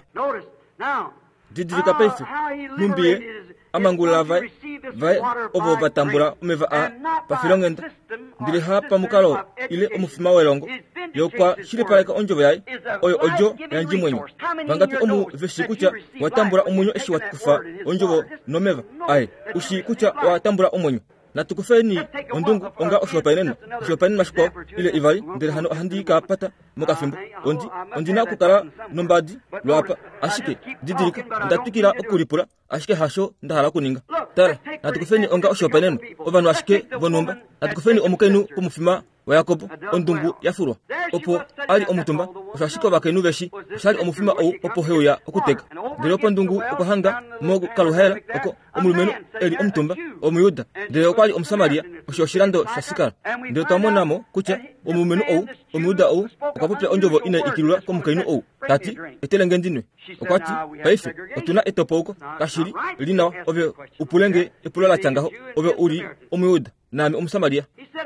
didilika paife numbiye amangula vai ovo vatambula umeva pafilongenda ndile hapa mukalo ile omufima welongo yokwa shilipaleka onjovo yaye oyo ojo yanji mwenyo vangapi omu veshi kucha watambula omunyo eshi watukufa onjovo nomeva ushi kucha watambula omunyo natukufeni ondungu onga oshopainena mashpo ile ivari ndele hano handika pata mukafimbo ondina kukala nombadi lwapa ashike didirika ndatukira okulipula ashike hasho ndahala kuninga tara natukufeni onga oshopainena ovanu ashike vonumba natukufeni omukenu kumufima wa Yakobo ondungu yafurwa opo ali omutumba oshashiko bakenu beshi shali omufima opo heuya okuteka ndele opo ndungu okuhanga mogo kaluhela oko omulumenu eli omutumba omuyuda ndele okwali omusamaria oshoshirando shasikala ndele tamonamo kucha omulumenu omuyuda okapupya onjovo ina ikilula komukenu tati etelengendinwe okwati paife otuna etopo uko kashiri linawa ove upulenge epulala changaho ove uli omuyuda nami omusamaria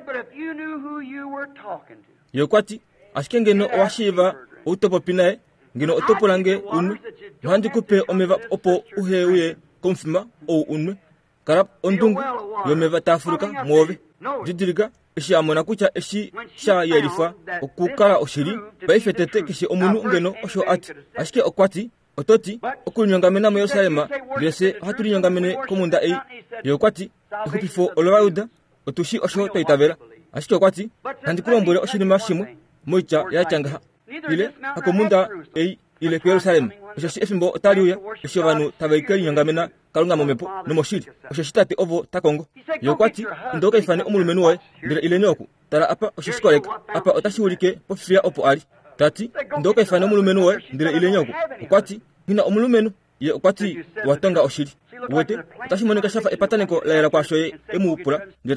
yokwati ashike ngeno owashiva utopo pinae ngeno otopolange unu nhandi kupe omeva opo uheuye komfima unwe karap ondungu yomeva tafuruka mwove didiriga eshi amona kucha eshi sha yerifa okukala oshiri paife tete kishi omunu ngeno osho ati ashike okwati ototi okunyongamena mu Yerusalema lese hatuli nyongamene komunda yokwati ihupifo olwauda otushi osho toitavera ashike okwati handikulombwele oshinima shimwe moicha yachangaha ile akomunda ile ku Yerusalema osho shi efimbo otaliuya esho vanu tavaikeli nyongamena kalunga momepo nomoshili osho shitate ovo takongo yokwati ndoka ifane omulumenu wae ndile ile nyoku tala apa osho shikoleka apa otashiulike pofifia opo ali tati ndoka ifane omulumenu wae ndile ile nyoku okwati hina omulumenu ye okwati watonga oshili wote otashimonika shafa epataneko laela kwasho ye emupula ndile tati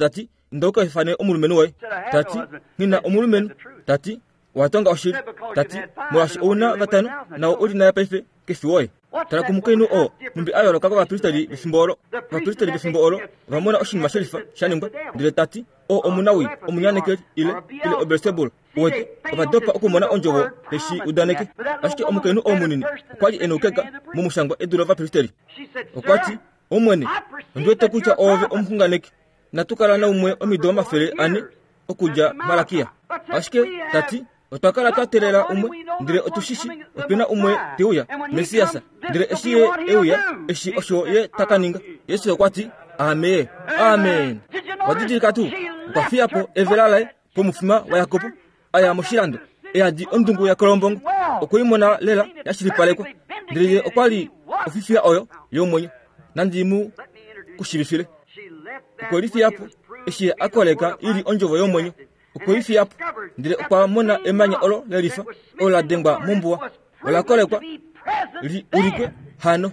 ndoka fane omulumenu we tati nina omulumenu tati watonga oshiri tati mwashi una vatano na uli na paife kefiwoe tara kumukenu o mbi ayoro kako bapistali bifimboro vamona oshinima sherifa shaningwa ndile tati o omunawi omunyaneke ile obesebul wote abadopa okumona onjobo leshi udaneke ashike omukenu omunini kwali enokeka mumushangwa eduro bapistali okwati omwene ndwete kucha ove omkunganeke natukala na umwe omido mafere ani okuja malakia ashike tati otakala taterera umwe ndire otushishi opina umwe teuya mesiasa ndire eshiye euya eshi osho ye takaninga yesu kwati amen wadidi katu kwafiapo everala po mufima wa yakobo aya moshirando eadi ondungu ya kolombongo okoimona lela yashiripalekwa ndire okwali ofifia oyo yomonyo nandimu kushibifile okorifiapo eshi akoleka ili onjovo yomonyo okoifiapo ndire kwa mona emanya olo lerifa ola dengba mumbwa ola kolekwa urikwe hano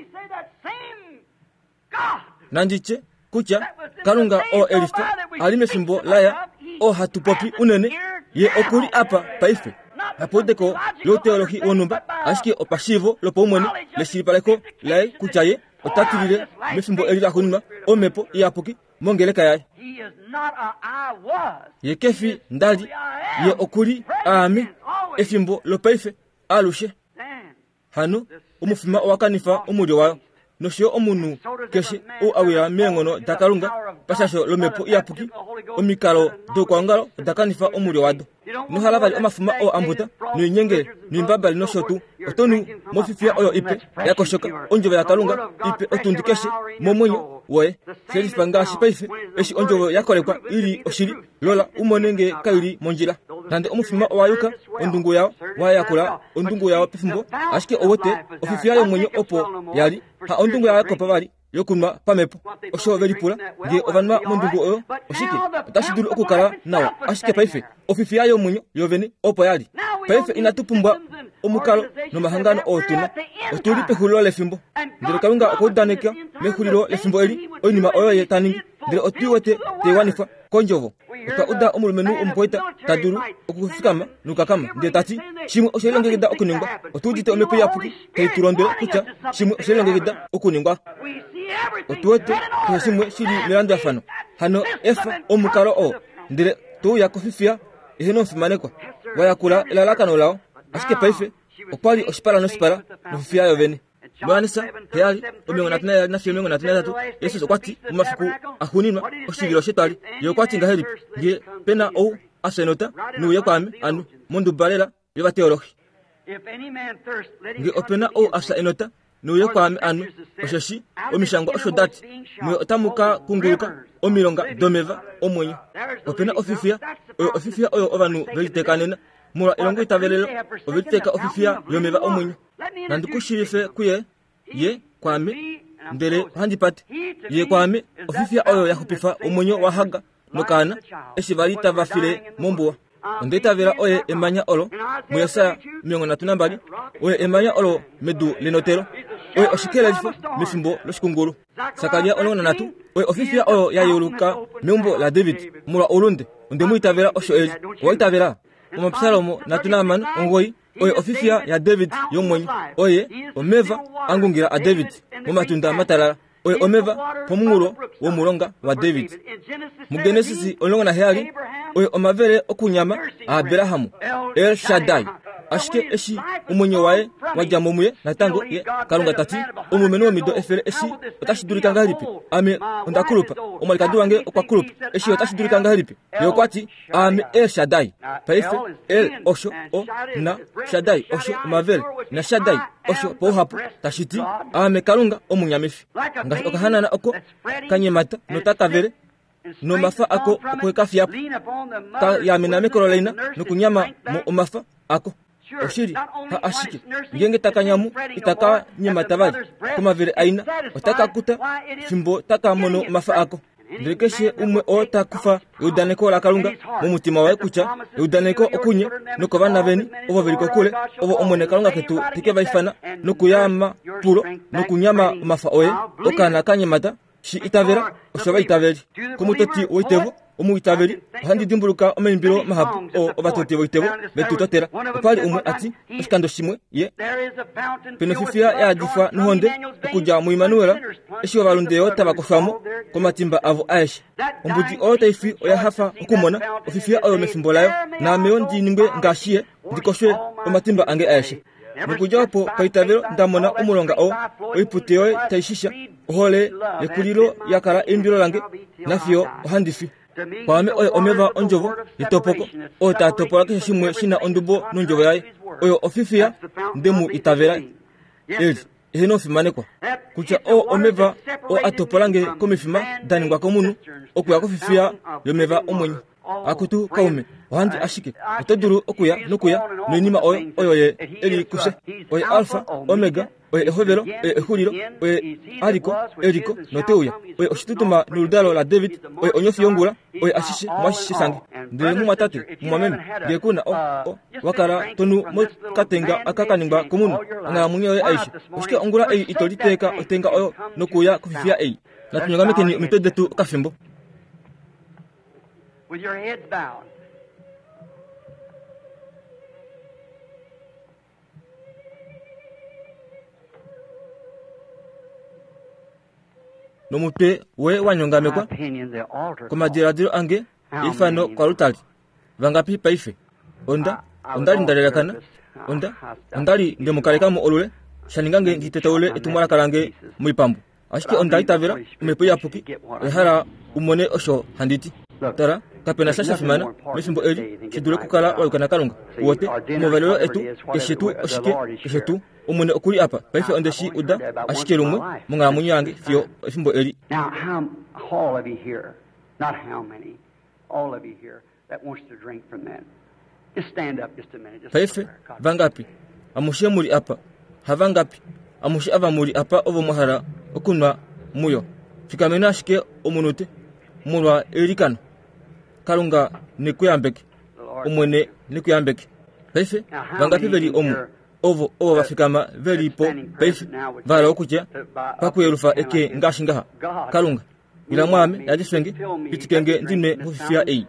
nandiche kucha kalunga o elifa alime fimbo laya o hatupopi unene ye okuri apa paife apodeko lo teologi onumba aski opashivo lo pomoni le siripaleko lai kuchaye otakirire mefimbo elila hunma omepo iapoki mongeleka yaye ye kefi ndali ye okuri ame efimbo lo paife alushe hano umufima wakanifa umulio wayo nosho omunu keshe o awira mengono dakalunga pasasho lo mepo iapoki omikalo do kwangalo dakanifa umulio wado no halabali omafuma o ambuta no nyenge no mbabali no shotu otonu mofifia oyo ipe yakoshoka onjova yakalunga ipe otundikeshe momonyo we selif banga shipaife eshi onjova yakolekwa ili oshiri lola umonenge kairi monjila nande omufuma owayuka ondungu yawo wayakula ondungu yawo pifumbo ashike owote ofifia yo monyo opo yali ha ondungu yawo kopabali yokunwa pamepo osho velipula nge ovanwa mondungu oyo oshike tashiduru okukala nawo ashike paife ofifia yo munyo yoveni opo yali paife inatupumbwa omukalo no mahangano otuna otuli pehulo lefimbo ndire kalunga okudaneka mehulilo lefimbo eli oyinima oyo yetaningi ndire otiwete tewanifa konjovo uda omulumenu ompoita taduru okufikama nukakama ndire tati shimwe oshelongegeda okuningwa otudite omepo yapuki kaiturondwe kucha shimwe oshelongegeda okuningwa otuwete shimwe shili miranda fano hano efa omukalo o ndire tu yakofifia iheno fimanekwa wayakula ilalakano lao ashike paife opali oshipala no shipala no fifia yoveni mwanisa tayari omengonatina na fiyo mengonatina tatu yesu kwati umafiku ahuninwa oshigiro shetali yokwati ngaheli nge pena o asenota nuye kwame anu mundu balela yoba teologi nge opena o asa enota nuye kwame anu oshashi omishango oshodati nuye otamuka kunguruka omilonga domeva omwenyo opena ofifia oyo ovanu velitekanena mura ilongo itavelelo oveliteka ofifia yomeva omwenyo nandikushirife kuye ye kwame ndere handipati ye kwame ofifia oyo yahupifa omwenyo wa haga nokana eshivalita vafile mombuwa ondetavela oye emanya olo muyasa miongo natunambali oye emanya olo medu linotelo oye oshikela lifo mifimbo loshikungulu sakalia olongo nanatu oye ofifia oyo yayuluka meumbo la David mura olunde onde muitavela osho eli oitavela omapsalomo natunamano ongoi oye ofifia ya David yomwenyo oye omeva angungira a David mumatunda matalala oye omeva pomumulo womulonga wa David mu Genesis olongo na heali oye omavele okunyama a Abrahamu El Shaddai ashike eshi umwenyo wae wajambo muye natango ye kalunga tati omumeno mido efere eshi otashidurika ngalipi ame ondakulupa omalika wange okwakulupa eshi otashidurika ngalipi yokwati ame El Shaddai paife El osho o na Shaddai osho mavel na Shaddai osho po hapo tashiti ame kalunga omunyamefi ngashi okahanana oko kanyemata notakavere no mafa ako okwekafiapo ka yamena mekololaina nokunyama mo omafa ako oshiri ha ashike ngenge takanyamu itaka nyema tabali kuma vile aina otaka kuta fimbo taka mono mafa ako ndekeshe umwe o takufa udaneko la kalunga mu mutima wae kucha udaneko okunye nuko bana beni obo veliko kule obo omone kalunga ketu tikeba ifana nukuyama puro nukunyama mafa oye okana kanyemata shi itavera oshoba itaveri kumutoti oitevo umuitaveri handi dimbuluka omenimbiro mahabu o obatote boitebo betutotera opali umwe ati osikando shimwe ye penofifia ya difa nuhonde okuja mu Emmanuela eshiwa balundeo tabakofamo komatimba avo aisha ombuji ota ifi oya hafa okumona ofifia oyo mefimbolayo na meondi ningwe ngashie ndikoshwe omatimba ange aisha nukujapo paitavero ndamona umulonga o oiputeo taishisha ohole lekulilo yakara embiro lange nafio ohandifi pame oyo omeva onjovo litopoko o tatopola kesha shimwe shina ondubo nunjovo yaye oyo ofifia ndemu itavera eli eheno fimane kwa kucha o omeva o atopolange komifima daningwa komunu okuya kofifia yomeva omwenyi akutu kaume ohandi ashike otoduru okuya nukuya nonima oyo ye eli kuse oye alfa omega oye ehovero oye ehuliro oye eriko noteuya oye oshitutuma nuludalo la David oye onyofi yongula oye ashishe mwashishe sange ndele mumatate mumameme ngekuna wakara tonu mokatenga akakaningba komunu nga munyo oye aishe oshike ongula eyi itoliteka otenga oyo nokuya kufifia eyi natunyongamekeni mitodetu kafimbo. With your heads bowed. Nomute we wanyongamekwa komadiradiru ange ifano kwa lutali vangapi paife ondali ndalelakana ondali ndemukalekamo olule shaningange ngitetaule etumwala kalange muipambu ashike ondali tavera umepo yapuki ehara umone osho handiti tara kapena sasha fimana mefimbo eli kidule kukala walukana kalunga wote umovalelo etu eshetu umune okuli apa paife ondeshi uda ashike lumwe munga munyange fio fimbo eli. Now all of you here, not how many, all of you here that wants to drink from that. Just stand up just a minute. Paife vangapi amushe muri apa havangapi amushe ava muri apa ovo muhara okunwa muyo fikamena ashike omunute mulwa erikano kalunga nikuyambeke umwene nikuyambeke paife vangapi veli ovo bafikama veli po paife vala okuja pakuyerufa eke ngashingaha kalunga ila mwame yajiswenge pitikenge ndine hufifia ei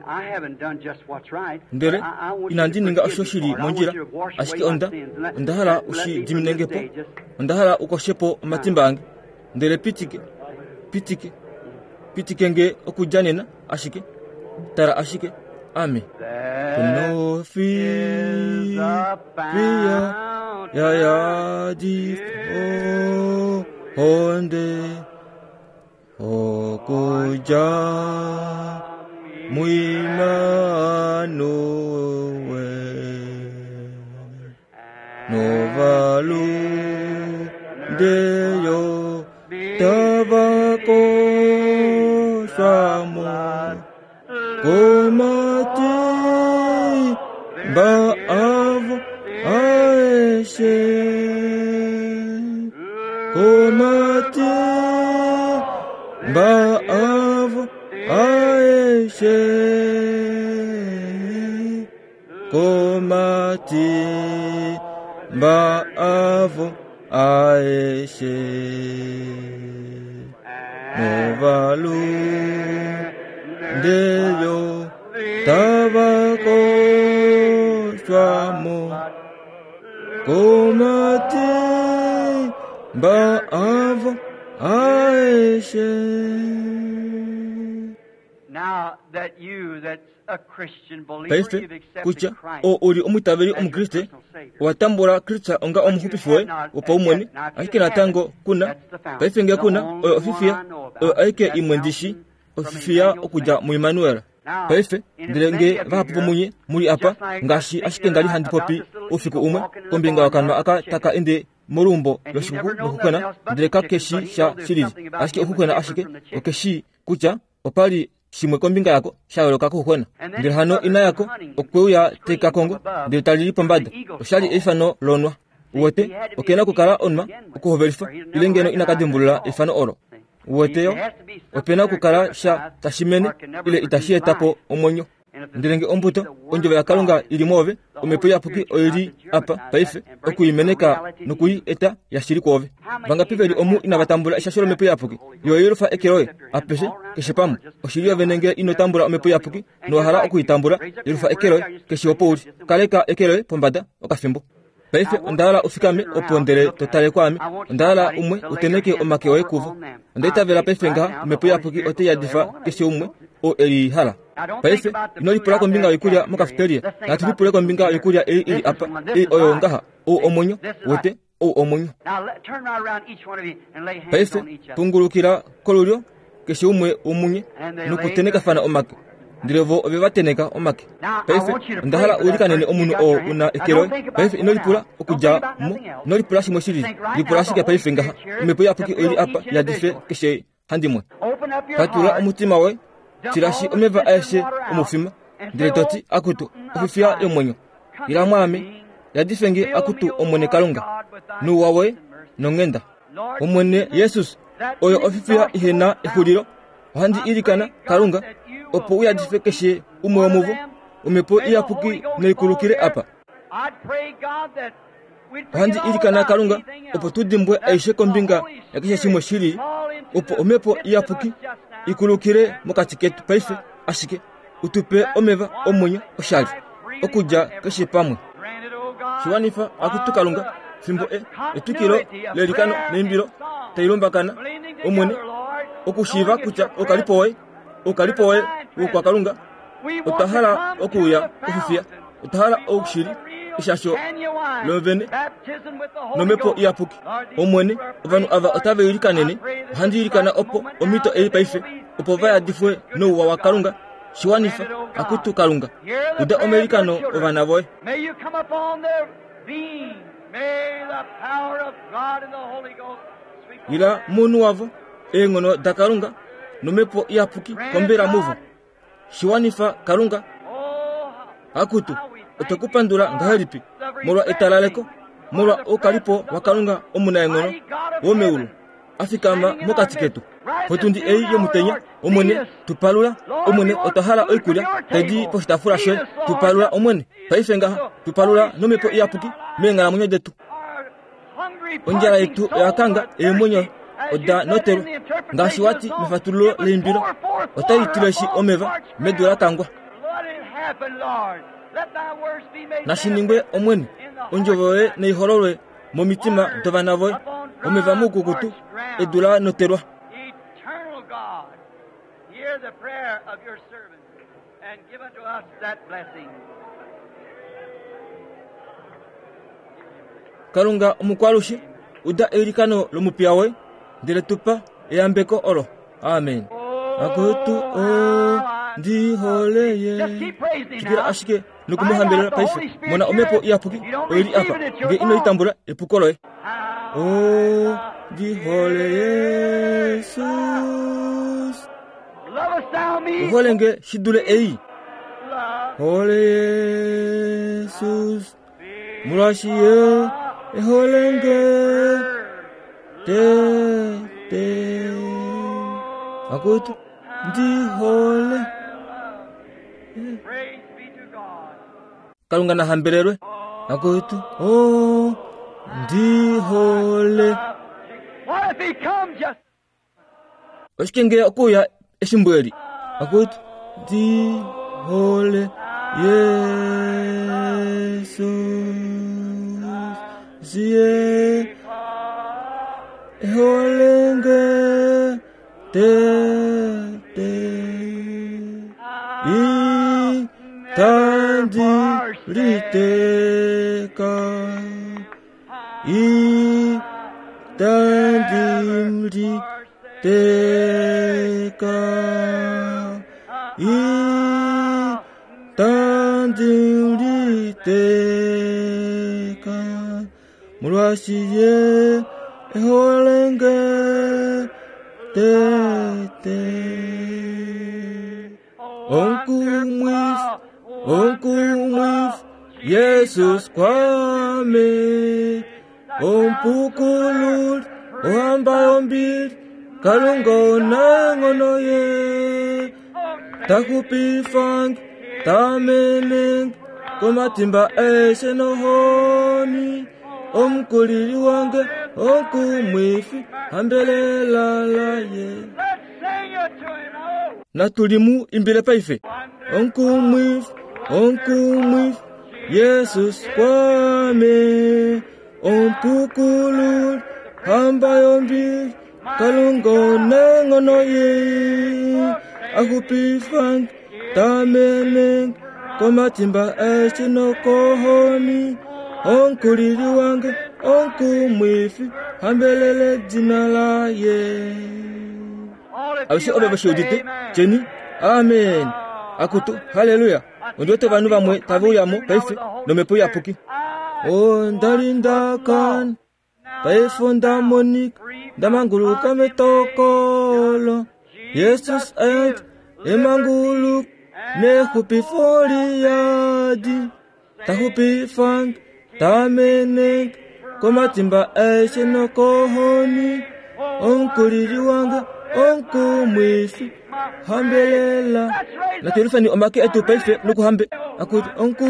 ndere inandininga oshoshiri monjira ashike ondahala ushi jiminengepo ondahala ukoshepo matimbange ndere pitikenge okujanena ashike tara ashike ame no fear ya di honde okuja muimanowe novalu deyo tabako samo komati baav aeshe komati baav aeshe komati baav aeshe novalu deyo tabako swamo komati baav aeshe. Now that you that's a Christian believer paife you've accepted kucha Christ o uri omutaveri omukriste watambula krista onga omuhupifuwe upa umweni ashike natango kuna paife nge kuna oyo ofifia oyo aike imwendishi ofifia okuja mu Emmanuela paife ndirenge vahapupo munye muri apa ngashi ashike ngali handi popi ufiku umwe kombinga wakanwa aka taka ende morumbo yoshiku nokukana ndireka keshi sha shiriji ashike okukana ashike okeshi kucha opali shimwe kombinga yako shawoloka kuhona ndiri hano ina yako okweuya teka kongo ndiri talili pombada oshali efano lonwa wote okena kukala onma okuhovelifa ilengeno inakadimbulula efano oro woteyo opena kukala sha tashimene ile itashietapo omwenyo ndirenge ombuto onjove ya kalunga ili move omepo yapuki oili apa paife okuyimeneka nokuyi eta yashiri kwove vanga piveli omu inavatambula ishasholo omepo yapuki yoyilufa ekeloye apeshe keshepamu oshili yovenenge inotambula omepo yapuki nohala okuyitambula yilufa ekeloye keshiwopouli kaleka ekeloye pombada okafimbo paife ondala ufikame opondele totale kwami ondala umwe uteneke omake woye kuvo ondaitavela paife ngaha omepo yapuki ote yadifa keshe umwe o eli hala paife inolipula kombinga yokulya mokafiteria natulipule kombinga yokulya ili apa oyo ngaha o omonyo wote o omonyo paife pungulukila kolulyo keshe umwe umunye nukuteneka fana omake ndilevo obe bateneka omake paife ndahala ulikanene omunu o una ekelo paife inolipula okuja mo inolipula shimwe shili lipula shike paife ngaha omepo yapuki ili apa yadife keshe handimwe patula omutima we tirashi omeva aeshe omufima ndiletoti akutu ofifia yomwenyo ila mwame yadifenge akutu omwene kalunga nuwawe nongenda omwene yesus oyo ofifia ihena ehulilo ohandi ilikana kalunga opo uyadifekeshe umwe omuvo omepo iyapuki neikulukile apa ohandi ilikana kalunga opo tudimbwe aishe kombinga yakishe shimwe shili opo omepo iyapuki ikulukile mokati ketu paife ashike utupe omeva omwenyo oshali okuja keshe pamwe shiwanifa akutu kalunga fimbo etukilo lelikano nembilo tailombakana omwene okushiva kutya okalipowe ukwa kalunga utahala okuya ofifia utahala okushili ishasho lovene nomepo iyapuki omwene ovanu ava otave ilikanene ohandi ilikana opo omito eli paife opo vaya difwe nouwa wa kalunga shiwanifa akutu kalunga uda omelikano ovana voye ila munu wavo engono da kalunga nomepo iyapuki kombera muvo shiwanifa kalunga akutu otokupandula ngahalipi molwa etalaleko molwa okalipo wa kalunga omuna engono womeulu afikama mokati ketu potundi eyi yomutenya omwene tupalula omwene otahala oikulya tedi poshitafula shoye tupalula omwene paife ngaha tupalula nomepo iyapuki mengala mwenyo detu onjala yetu yakanga emwenyo oda notelo ngashi wati mifatululo leimbilo otayitileshi omeva medula kangwa nashiningwe omwene onjovowe neihololwe momitima dovana voye omeva mukukutu edula notelwa kalunga omukwalushi uda elikano lomupyawe ndile tupa eyambeko olo amen akutu o ndiholeye chikira ashike nukumuhambelela paife mona omepo iyapuki oili apa nge ino itambula epukoloe o ndiholeye yesus uholenge shidule eyi hole yesus murashiye eholenge te akutu ndihole kalunga na hambelelwe akutu oh ndihole oshikenge okuya eshimbweli akutu ndihole yesus ziye eholenge te i tandi riteka i tandi riteka i tandi riteka mulwashiye eholenge te onkumwif yesus kwame ompukulul ohamba ombir kalunga onangono ye takupifang tamene komatimba esenohoni omkulili wange onkumwifi ambelela laye na tulimu imbile paife onkumwifi Yesus kwame ompukulu hamba yombi kalungo nengono ye akupifang tamene komatimba esenokohoni onkulili wange onkumwifi hambelele jina laye abishe obebashudite jeni amen akutu haleluya ondote vanu vamwe tavuyamo paife nomepo yapuki ndalindakan paifo ndamonik ndamanguluka metokolo Yesus ayant emanguluk nehupi foliyadi tahupi fang tamene komatimba esenokohoni onkulili wange onkumwifi hambelela na terufani omake etu paife nukuhambe akuti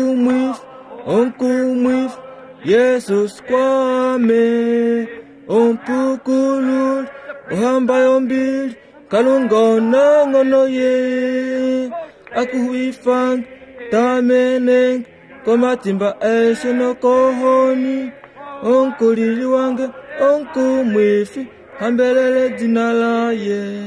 onkumwifi Yesus kwame ompukulu ohamba yombili kalungo nangono ye akuhuifang tamene komatimba esenokohoni onkulili wange onkumwifi hambelele jina laye.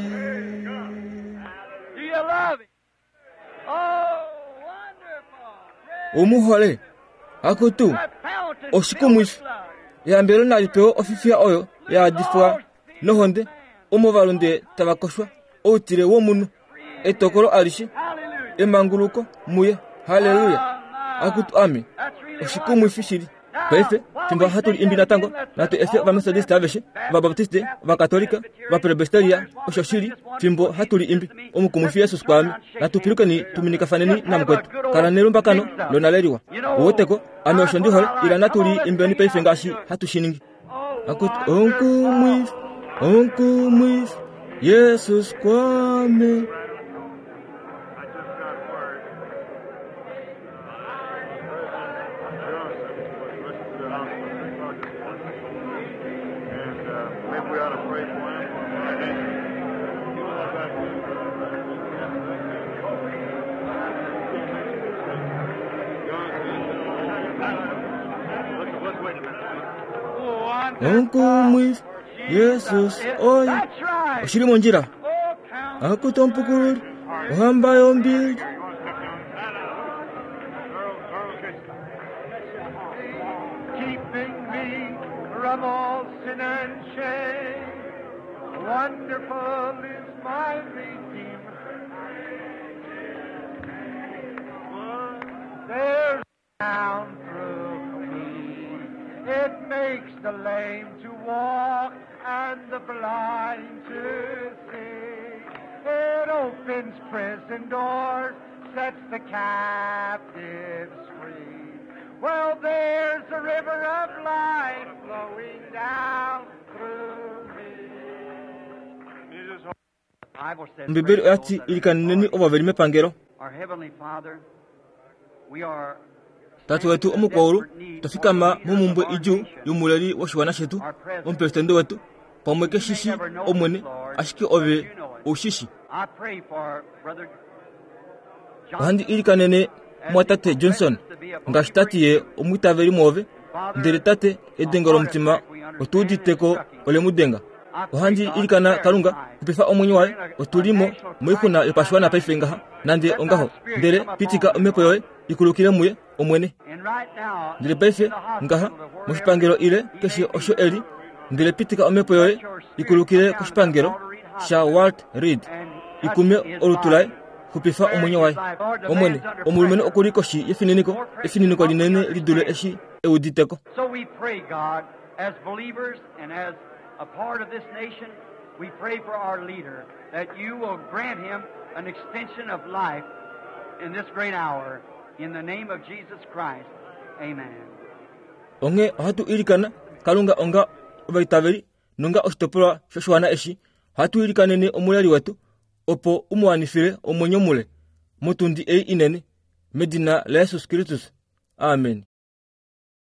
Umuhole akutu oshikumwifi yambelo nalipeo ofifia oyo ya difwa nohonde omovalonde tabakoshwa outire womunu etokolo alishi emanguluko muye haleluya akutu ami oshikumwifi shiri paife timba hatuli imbina tango natu efe va methodist aveshe va baptiste va katolika va presbyteria oshoshiri timbo hatuli imbi omukumwifi Yesus kwami natu piruka ni tuminika faneni na mkwetu karanelu mbakano lonaleriwa uwoteko ame oshondihol ila natuli imbeni paife ngashi hatushiningi akutu onkumwifi Yesus kwami onkumwifi Yesus oy oshiri monjira akutompukulu ohamba yombili keeping me from all sin and shame. Wonderful is my Redeemer. There's down through me. It makes the lame to walk and the blind to see. It opens prison doors, sets the captives free. Well, there's a river of life flowing down through me. mbibiri ati ilikaneni obaverime pangero Our Heavenly Father, we are tatu wetu omukwolu tofikama mumumbwe iju yumuleli woshiwana shetu omperetende wetu pamweke shishi omwene ashiki ove ushishi I pray for Brother handi ilikanene mwatate Johnson ngashitatiye omwitaveri mwove ndere tate edengero mutima otuditeko ole mudenga ohandi ilikana kalunga kupefa omwenye wae otulimo mwikuna epashwana paifengaha nande ongaho ndere pitika omepo yoe ikulukile muye omwene ndere paife ngaha mushipangelo ile keshi osho eli ndere pitika omepo yoe ikulukile kushipangelo sha Walt Reed ikume olutulae kupefa omwenye wae omwene omulumene okulikoshi efininiko linene lidule eshi euditeko. So we pray, God, as believers and as a part of this nation, we pray for our leader, that you will grant him an extension of life in this great hour. In the name of Jesus Christ, amen. Onge hatu ilikana kalunga onga obaitaveri nunga ostopora shoshwana eshi hatu ilikanene omulali wetu opo umuwanifire omwenye mule mutundi inene Medina la Yesus Kristus. Amen.